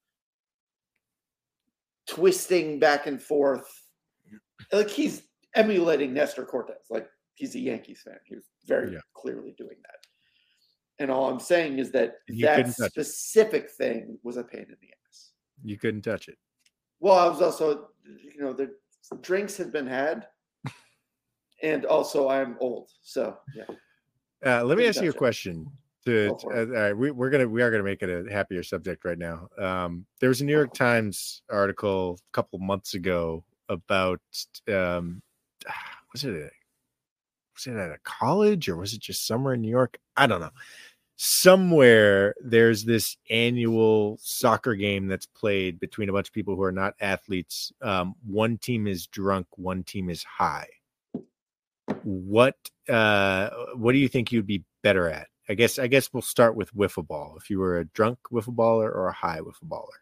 twisting back and forth. Like, he's emulating Nestor Cortez. Like, he's a Yankees fan. He was very clearly doing that. And all I'm saying is that specific thing was a pain in the ass. You couldn't touch it. Well, I was also, the drinks had been had, and also I'm old, so yeah. Let me ask you a question. We are gonna make it a happier subject right now. There was a New York Times article a couple of months ago about was it at a college or was it just somewhere in New York? I don't know. Somewhere there's this annual soccer game that's played between a bunch of people who are not athletes. One team is drunk, one team is high. What do you think you'd be better at? I guess we'll start with wiffle ball. If you were a drunk wiffle baller or a high wiffle baller?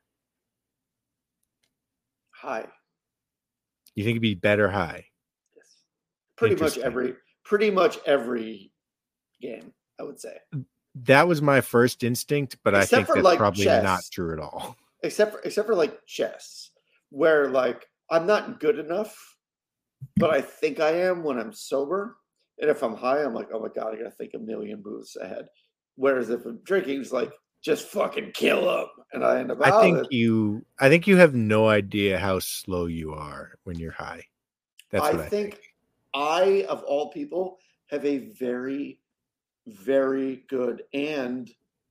High. You think it'd be better high? Yes. Pretty much every game, I would say. That was my first instinct, but I think that's like probably chess. Not true at all. Except for like chess, where like I'm not good enough, but I think I am when I'm sober. And if I'm high, I'm like, oh my God, I gotta think a million moves ahead. Whereas if I'm drinking, it's like just fucking kill him, and I end up. I think you have no idea how slow you are when you're high. That's what I think. I, of all people, have a very, very good and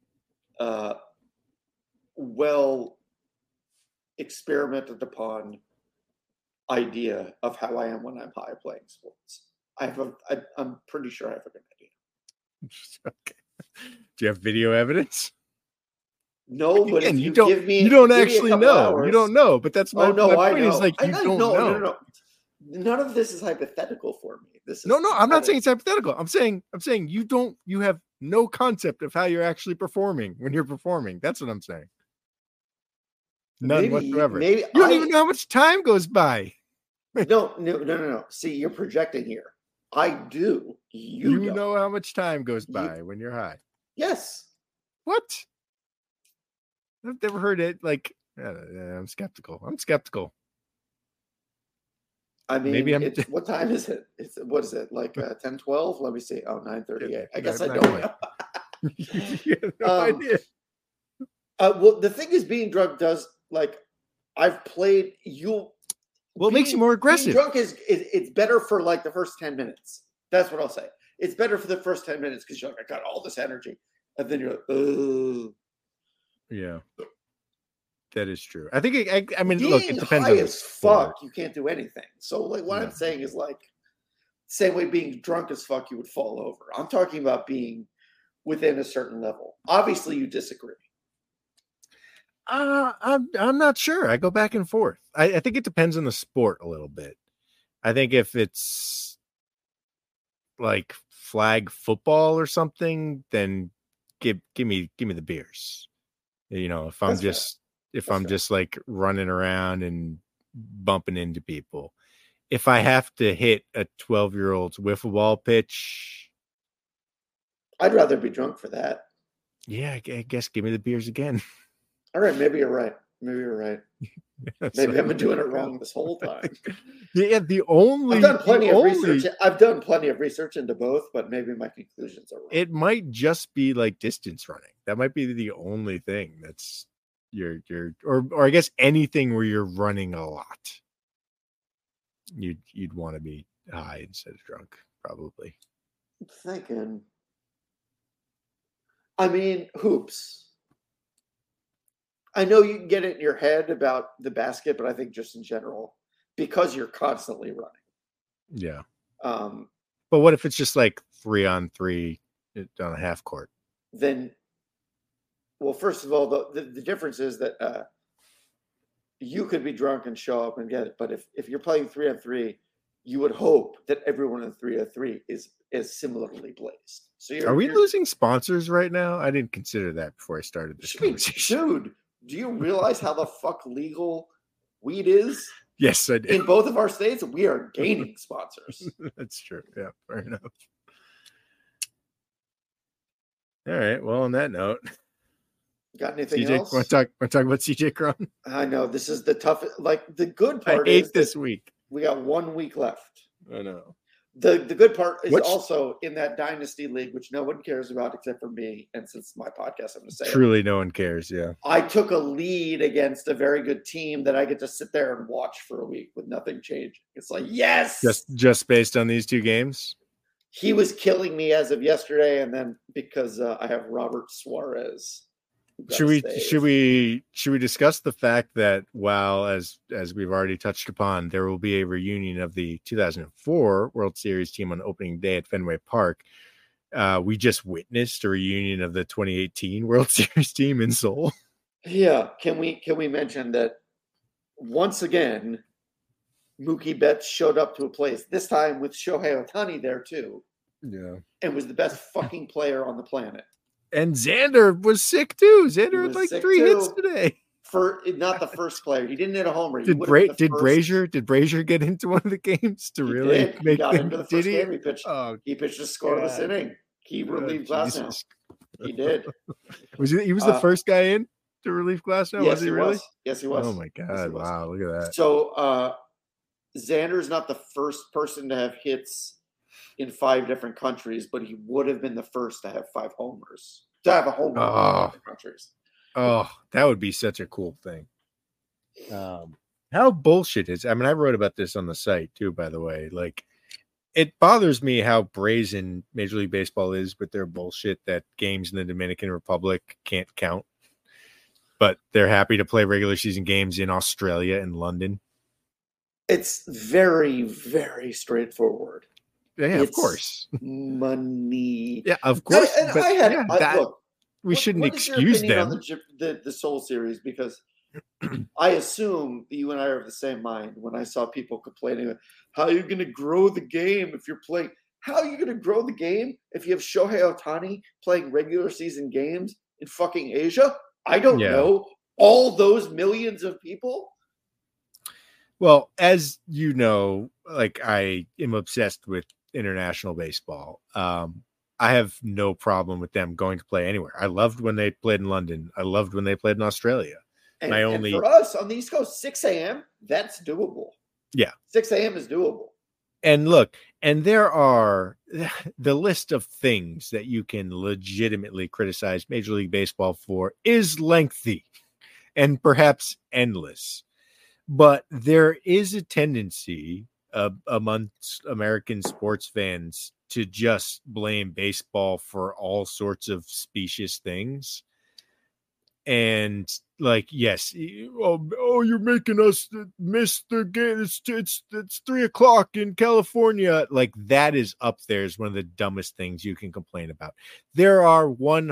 well experimented upon idea of how I am when I'm high playing sports. I'm pretty sure I have a good idea. Okay. Do you have video evidence? No, but again, if you don't actually know. Hours, you don't know, but that's my, my point is like you don't know. No. None of this is hypothetical for me. This is no. I'm not saying it's hypothetical. I'm saying you have no concept of how you're actually performing when you're performing. That's what I'm saying. None whatsoever. You don't even know how much time goes by. No. See, you're projecting here. I do. You know how much time goes by when you're high. Yes. What? I've never heard it. Like, I'm skeptical. I mean, what time is it? What is it? Like 10, 12? Let me see. Oh, 9:38. I guess I don't know. You have no idea. Well, the thing is, being drunk does, like, I've played you. Well, it makes you more aggressive. Being drunk is it's better for like the first 10 minutes. That's what I'll say. It's better for the first 10 minutes because you're like, I got all this energy. And then you're like, oh. Yeah. That is true. I think, I mean, being look, it depends high on as fuck, you can't do anything. So, like, what I'm saying is, like, same way being drunk as fuck, you would fall over. I'm talking about being within a certain level. Obviously, you disagree. I'm not sure. I go back and forth. I think it depends on the sport a little bit. I think if it's like flag football or something, then give me the beers. You know, if I'm just like running around and bumping into people. If I have to hit a 12-year-old's wiffle ball pitch, I'd rather be drunk for that. Yeah, I guess give me the beers again. All right, maybe you're right. Maybe I've been doing it wrong this whole time. Yeah, I've done plenty of research. I've done plenty of research into both, but maybe my conclusions are wrong. It might just be like distance running. That might be the only thing that's or I guess anything where you're running a lot. You'd want to be high instead of drunk, probably. I'm thinking. I mean, hoops. I know you can get it in your head about the basket, but I think just in general, because you're constantly running. Yeah. But what if it's just like 3-on-3 on a half court? Then, well, first of all, the difference is that you could be drunk and show up and get it. But if you're playing 3-on-3, you would hope that everyone in 3-on-3 is similarly blazed. So are we losing sponsors right now? I didn't consider that before I started this conversation. Dude, do you realize how the fuck legal weed is? Yes, I did. In both of our states, we are gaining sponsors. That's true. Yeah, fair enough. All right. Well, on that note, got anything CJ, else? Want to talk about CJ Cron? I know this is the toughest. Like the good part I is hate this week. We got 1 week left. I know. The good part is also in that dynasty league, which no one cares about except for me. And since it's my podcast, I'm going to say truly no one cares. Yeah. I took a lead against a very good team that I get to sit there and watch for a week with nothing changing. It's like, yes. Just based on these 2 games. He was killing me as of yesterday. And then because I have Robert Suarez. Should we discuss the fact that while as we've already touched upon, there will be a reunion of the 2004 World Series team on opening day at Fenway Park. We just witnessed a reunion of the 2018 World Series team in Seoul. Yeah, can we mention that once again, Mookie Betts showed up to a place this time with Shohei Ohtani there too. Yeah, and was the best fucking player on the planet. And Xander was sick too. Xander had like 3 hits today. For not the first player, he didn't hit a homer. Did Brazier get into one of the games to really make got into the first game? He pitched. Oh, he pitched a scoreless inning. He relieved Glasnow. He did. He was the first guy in to relieve Glasnow? Yes, was he really? Yes, he was. Oh my god! Wow, look at that. So Xander's not the first person to have hits in 5 different countries, but he would have been the first to have 5 homers. To have a homer in 5 different countries. Oh, that would be such a cool thing. How bullshit is? I mean, I wrote about this on the site too, by the way. Like, it bothers me how brazen Major League Baseball is with their bullshit that games in the Dominican Republic can't count, but they're happy to play regular season games in Australia and London. It's very, very straightforward. Yeah, of course. Money. Yeah, of course. Look, we shouldn't excuse them. On the Soul series, because I assume that you and I are of the same mind. When I saw people complaining, how are you going to grow the game if you're playing? How are you going to grow the game if you have Shohei Ohtani playing regular season games in fucking Asia? I don't know. All those millions of people. Well, as you know, like I am obsessed with international baseball. I have no problem with them going to play anywhere. I loved when they played in London. I loved when they played in Australia. And for us on the East Coast, 6 a.m., that's doable. Yeah. 6 a.m. is doable. And look, and there are the list of things that you can legitimately criticize Major League Baseball for is lengthy and perhaps endless. But there is a tendency amongst American sports fans to just blame baseball for all sorts of specious things. And like, yes, you're making us miss the game. It's 3:00 in California. Like, that is up there as one of the dumbest things you can complain about. There are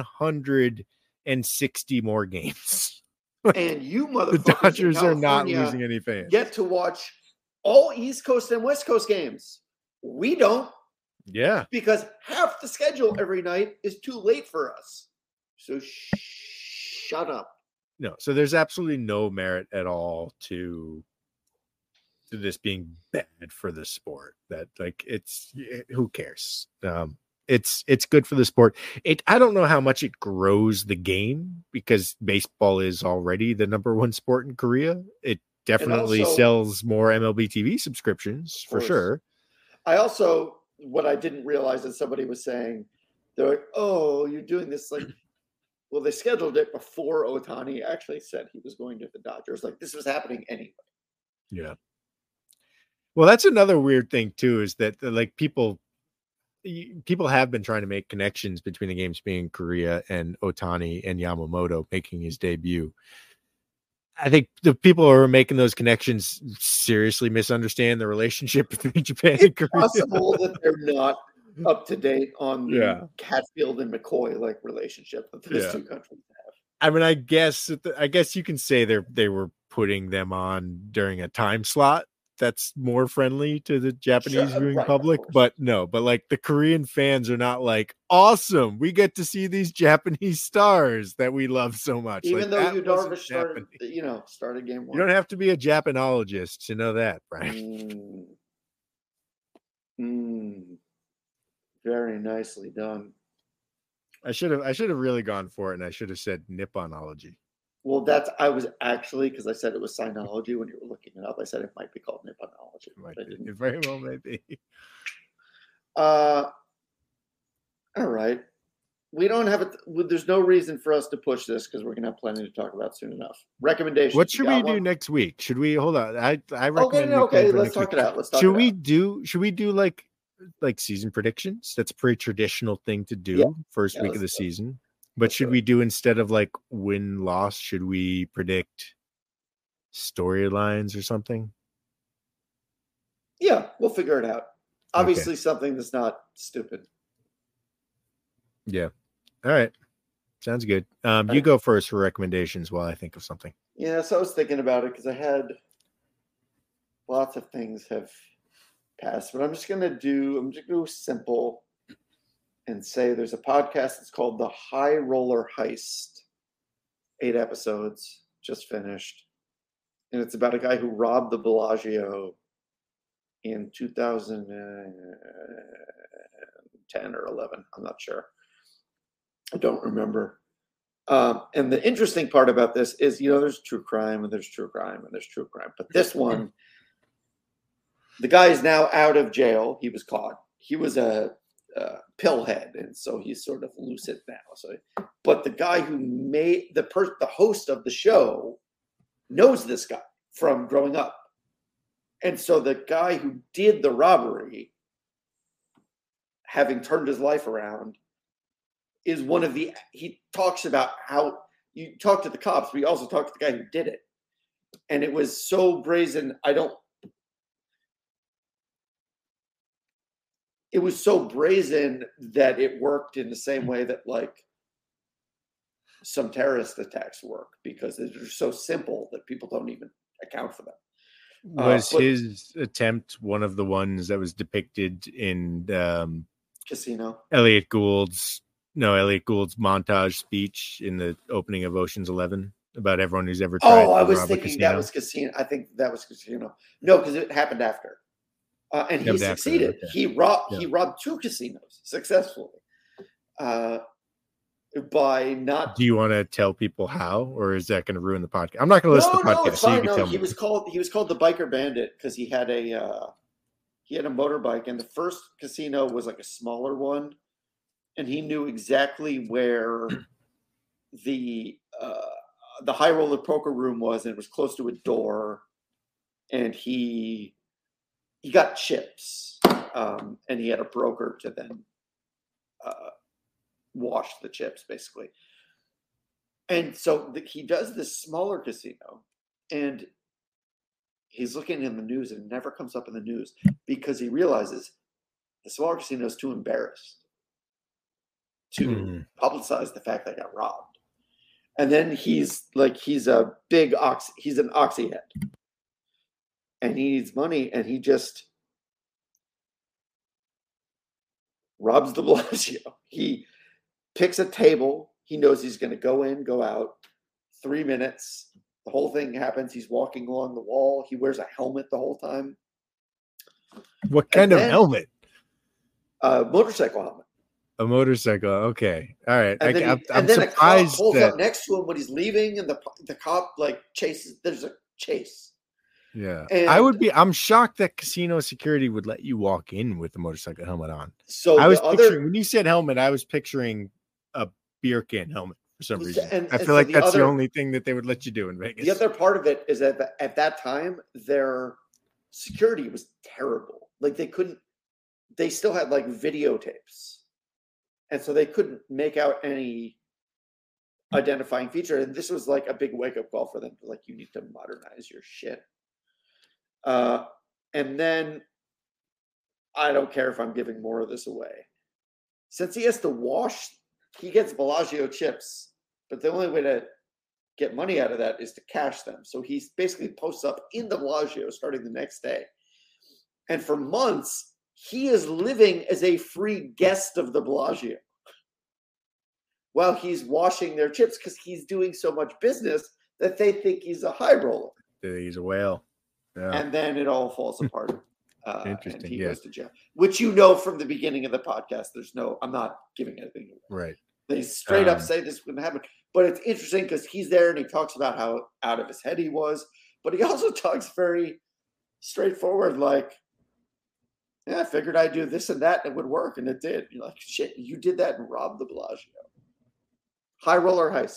160 more games. And you motherfuckers, the Dodgers are not losing any fans. Get to watch all East Coast and West Coast games. We don't. Yeah. Because half the schedule every night is too late for us. So shut up. No, so there's absolutely no merit at all to this being bad for the sport. That, like, who cares? It's good for the sport. I don't know how much it grows the game, because baseball is already the number 1 sport in Korea. It definitely sells more MLB TV subscriptions for sure. What I didn't realize that somebody was saying, they're like, oh, you're doing this like, well, they scheduled it before Ohtani actually said he was going to the Dodgers. Like, this was happening anyway. Yeah. Well, that's another weird thing too, is that like people, people have been trying to make connections between the games being Korea and Ohtani and Yamamoto making his debut. I think the people who are making those connections seriously misunderstand the relationship between Japan and Korea. It's possible that they're not up to date on the Catfield and McCoy like relationship that those two countries have. I mean, I guess you can say they were putting them on during a time slot that's more friendly to the Japanese viewing public, but like the Korean fans are not like, awesome, we get to see these Japanese stars that we love so much. Even like, though Yu Darvish started game one. You don't have to be a Japanologist to know that, Brian. Very nicely done. I should have really gone for it, and I should have said Nipponology. Well, I was actually, because I said it was Sinology when you were looking it up. I said it might be called Nipponology. It very well may be. All right. We don't have it. There's no reason for us to push this because we're going to have plenty to talk about soon enough. Recommendations. What should we do next week? Should we hold on? I recommend. Okay. Let's talk it out. Should we do like season predictions? That's a pretty traditional thing to do first week of the season. But should we do, instead of like win-loss, should we predict storylines or something? Yeah, we'll figure it out. Obviously, something that's not stupid. Yeah. All right. Sounds good. You go first for recommendations while I think of something. Yeah, so I was thinking about it because I had lots of things have passed, but I'm just going to go simple and say there's a podcast that's called The High Roller Heist. 8 episodes, just finished. And it's about a guy who robbed the Bellagio in 2010 or 11. I'm not sure. I don't remember. And the interesting part about this is, there's true crime and there's true crime and there's true crime. But this one, the guy is now out of jail. He was caught. He was a pillhead, and so he's sort of lucid now. But the guy who made the host of the show knows this guy from growing up, and so the guy who did the robbery, having turned his life around, is one of the. He talks about how you talk to the cops, but you also talk to the guy who did it, and it was so brazen. It was so brazen that it worked in the same way that like some terrorist attacks work, because they're so simple that people don't even account for them. Was his attempt one of the ones that was depicted in Casino? Elliot Gould's montage speech in the opening of Ocean's 11 about everyone who's ever tried. I was thinking that was Casino. I think that was Casino. No, because it happened after. And he succeeded. Okay. He robbed 2 casinos successfully. By not. Do you want to tell people how, or is that going to ruin the podcast? I'm not going to list the podcast. No, it's fine. He was called the Biker Bandit because he had a motorbike, and the first casino was like a smaller one, and he knew exactly where the high roller poker room was, and it was close to a door, and he got chips, and he had a broker to then wash the chips, basically. And so he does this smaller casino, and he's looking in the news, and it never comes up in the news because he realizes the smaller casino is too embarrassed to publicize the fact that I got robbed. And then he's an oxy head. And he needs money, and he just robs the Bellagio. He picks a table. He knows he's going to go in, go out. 3 minutes. The whole thing happens. He's walking along the wall. He wears a helmet the whole time. What kind of helmet? A motorcycle helmet. A motorcycle. Okay. All right. I'm surprised a cop pulls up next to him when he's leaving, and the cop chases. There's a chase. Yeah, I'm shocked that casino security would let you walk in with the motorcycle helmet on. So when you said helmet, I was picturing a beer can helmet for some reason. I feel like that's the only thing that they would let you do in Vegas. The other part of it is that at that time, their security was terrible. Like they couldn't they still had like videotapes. And so they couldn't make out any identifying feature. And this was like a big wake-up call for them. Like, you need to modernize your shit. And then I don't care if I'm giving more of this away. Since he has to wash, he gets Bellagio chips, but the only way to get money out of that is to cash them. So he basically posts up in the Bellagio starting the next day. And for months, he is living as a free guest of the Bellagio while he's washing their chips, because he's doing so much business that they think he's a high roller. He's a whale. Yeah. And then it all falls apart. Interesting. And he goes to jail, which from the beginning of the podcast. I'm not giving anything away. Right. They straight up say this wouldn't happen. But it's interesting because he's there and he talks about how out of his head he was. But he also talks very straightforward, like, yeah, I figured I'd do this and that and it would work. And it did. You're like, shit, you did that and robbed the Bellagio. High roller heist.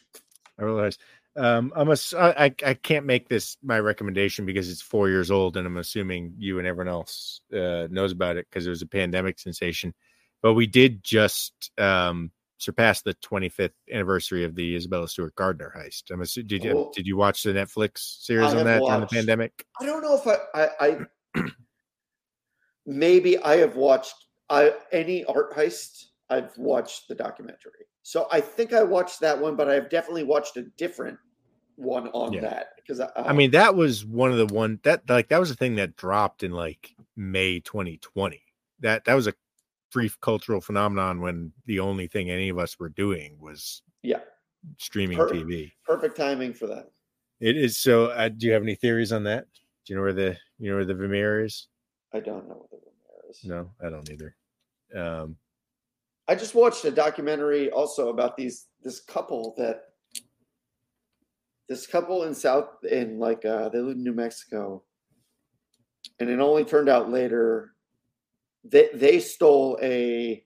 I can't make this my recommendation because it's 4 years old, and I'm assuming you and everyone else knows about it because it was a pandemic sensation. But we did just surpass the 25th anniversary of the Isabella Stewart Gardner heist. Did you watch the Netflix series on that during the pandemic? I don't know if I maybe I have watched any art heist. I've watched the documentary. So I think I watched that one, but I've definitely watched a different one on that, because I mean, that was one of the that was a thing that dropped in like May 2020. That was a brief cultural phenomenon when the only thing any of us were doing was streaming TV. Perfect timing for that. It is. So do you have any theories on that? Do you know where the Vermeer is? I don't know what the Vermeer is. No, I don't either. I just watched a documentary also about this couple in like they live in New Mexico, and it only turned out later they stole it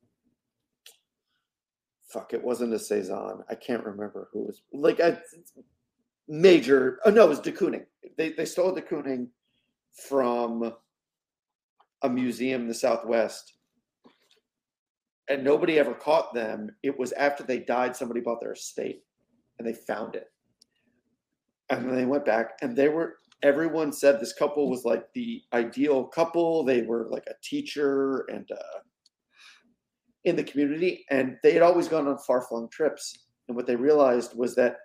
wasn't a Cezanne. I can't remember who it was, like a major. Oh no, it was de Kooning. They stole de Kooning from a museum in the Southwest. And nobody ever caught them. It was after they died, somebody bought their estate and they found it. And then they went back and everyone said this couple was like the ideal couple. They were like a teacher and in the community, and they had always gone on far-flung trips. And what they realized was that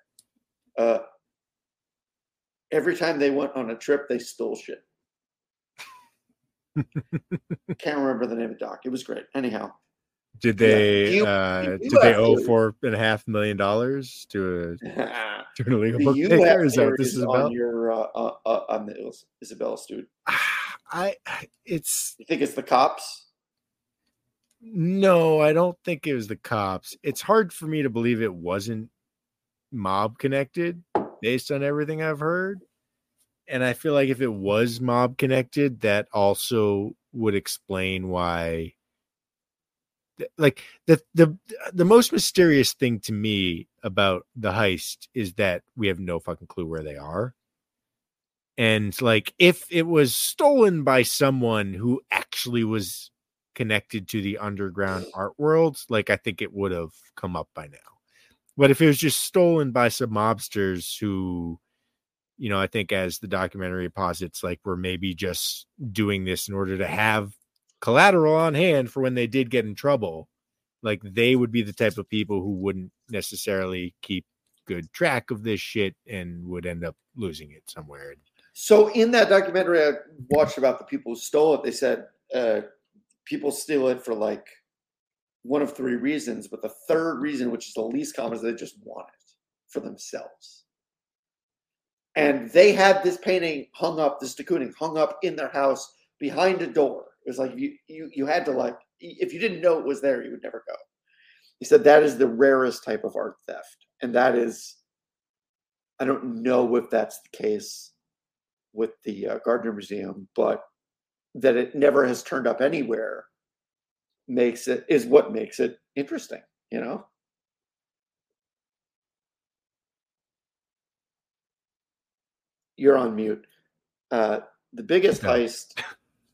every time they went on a trip, they stole shit. Can't remember the name of the doc. It was great. Anyhow. Did they owe $4.5 million to an illegal book taker? Is that what this is about? On the Isabella Stewart. You think it's the cops? No, I don't think it was the cops. It's hard for me to believe it wasn't mob connected based on everything I've heard. And I feel like if it was mob connected, that also would explain why. Like the most mysterious thing to me about the heist is that we have no fucking clue where they are. And like, if it was stolen by someone who actually was connected to the underground art world, like I think it would have come up by now. But if it was just stolen by some mobsters who, I think as the documentary posits, like were maybe just doing this in order to have collateral on hand for when they did get in trouble, like they would be the type of people who wouldn't necessarily keep good track of this shit and would end up losing it somewhere. So in that documentary I watched about the people who stole it, they said people steal it for like one of three reasons, but the third reason, which is the least common, is they just want it for themselves. And they had this painting hung up, this de Kooning hung up in their house behind a door. It was like you had to, like, if you didn't know it was there, you would never go. He said that is the rarest type of art theft. And that is, I don't know if that's the case with the Gardner Museum, but that it never has turned up anywhere is what makes it interesting, You're on mute. The biggest heist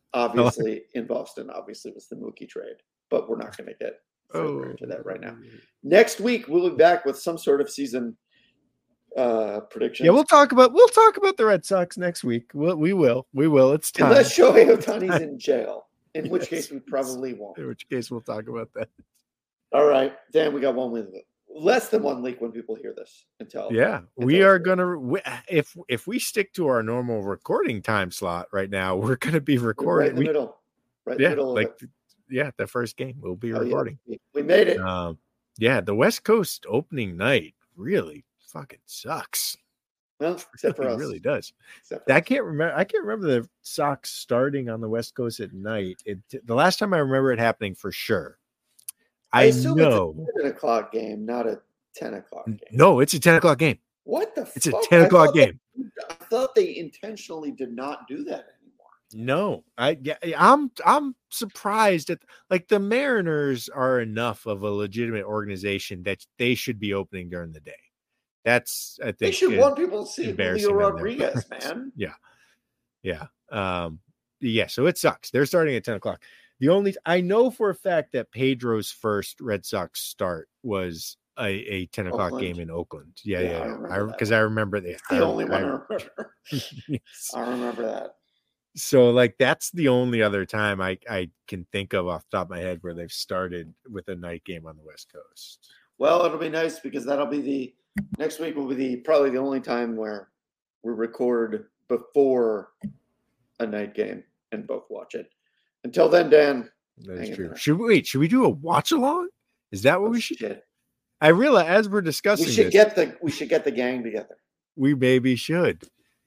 obviously in Boston, obviously was the Mookie trade, but we're not going to get further into that right now. Next week, we'll be back with some sort of season prediction. Yeah, we'll talk about the Red Sox next week. We will. It's time. Unless Shohei Ohtani's in jail, in which case we probably won't. In which case we'll talk about that. All right, Dan, we got one week. Less than 1 week when people hear this. We are gonna. If we stick to our normal recording time slot right now, we're gonna be recording right in the middle. Right in the middle of it. The first game we'll be recording. Yeah. We made it. The West Coast opening night really fucking sucks. Well, except for us, it really does. I can't remember the Sox starting on the West Coast at night. The last time I remember it happening for sure. I assume know it's a 7 o'clock game, not a 10 o'clock game. No, it's a 10 o'clock game. What the It's fuck? A 10 o'clock game. I thought they intentionally did not do that anymore. No, I'm surprised at the Mariners are enough of a legitimate organization that they should be opening during the day. That's, I think, they should want people to see Julio Rodriguez, man. Yeah. So it sucks. They're starting at 10 o'clock. I know for a fact that Pedro's first Red Sox start was a 10 o'clock game in Oakland. Yeah. Because I remember that. The only one I remember. Yes. I remember that. So that's the only other time I can think of off the top of my head where they've started with a night game on the West Coast. Well, it'll be nice because that'll be next week will be probably the only time where we record before a night game and both watch it. Until then, Dan. That's true. Should we do a watch along? Is that what we should? I realize as we're discussing, we should get the gang together. We maybe should.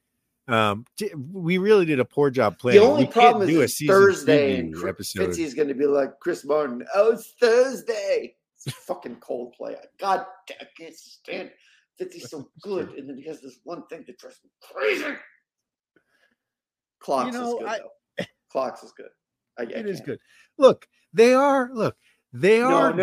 We really did a poor job playing. The only problem is it's Thursday and episode. Fitzy's going to be like Chris Martin. Oh, it's Thursday. It's fucking Coldplay. God damn, I can't stand Fitzy's so good, and then he has this one thing that drives me crazy. Clocks is good though. Clocks is good. It is good. Look, they are good. They're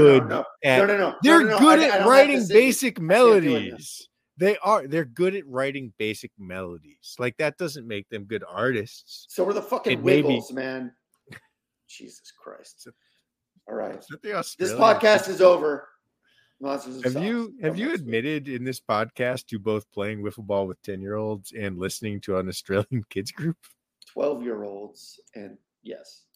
good at writing basic melodies. They're good at writing basic melodies. That doesn't make them good artists. So are the fucking Wiggles, man. Jesus Christ. All right. This podcast is over. Have you admitted in this podcast to both playing wiffle ball with 10-year-olds and listening to an Australian kids group? 12-year-olds and yes.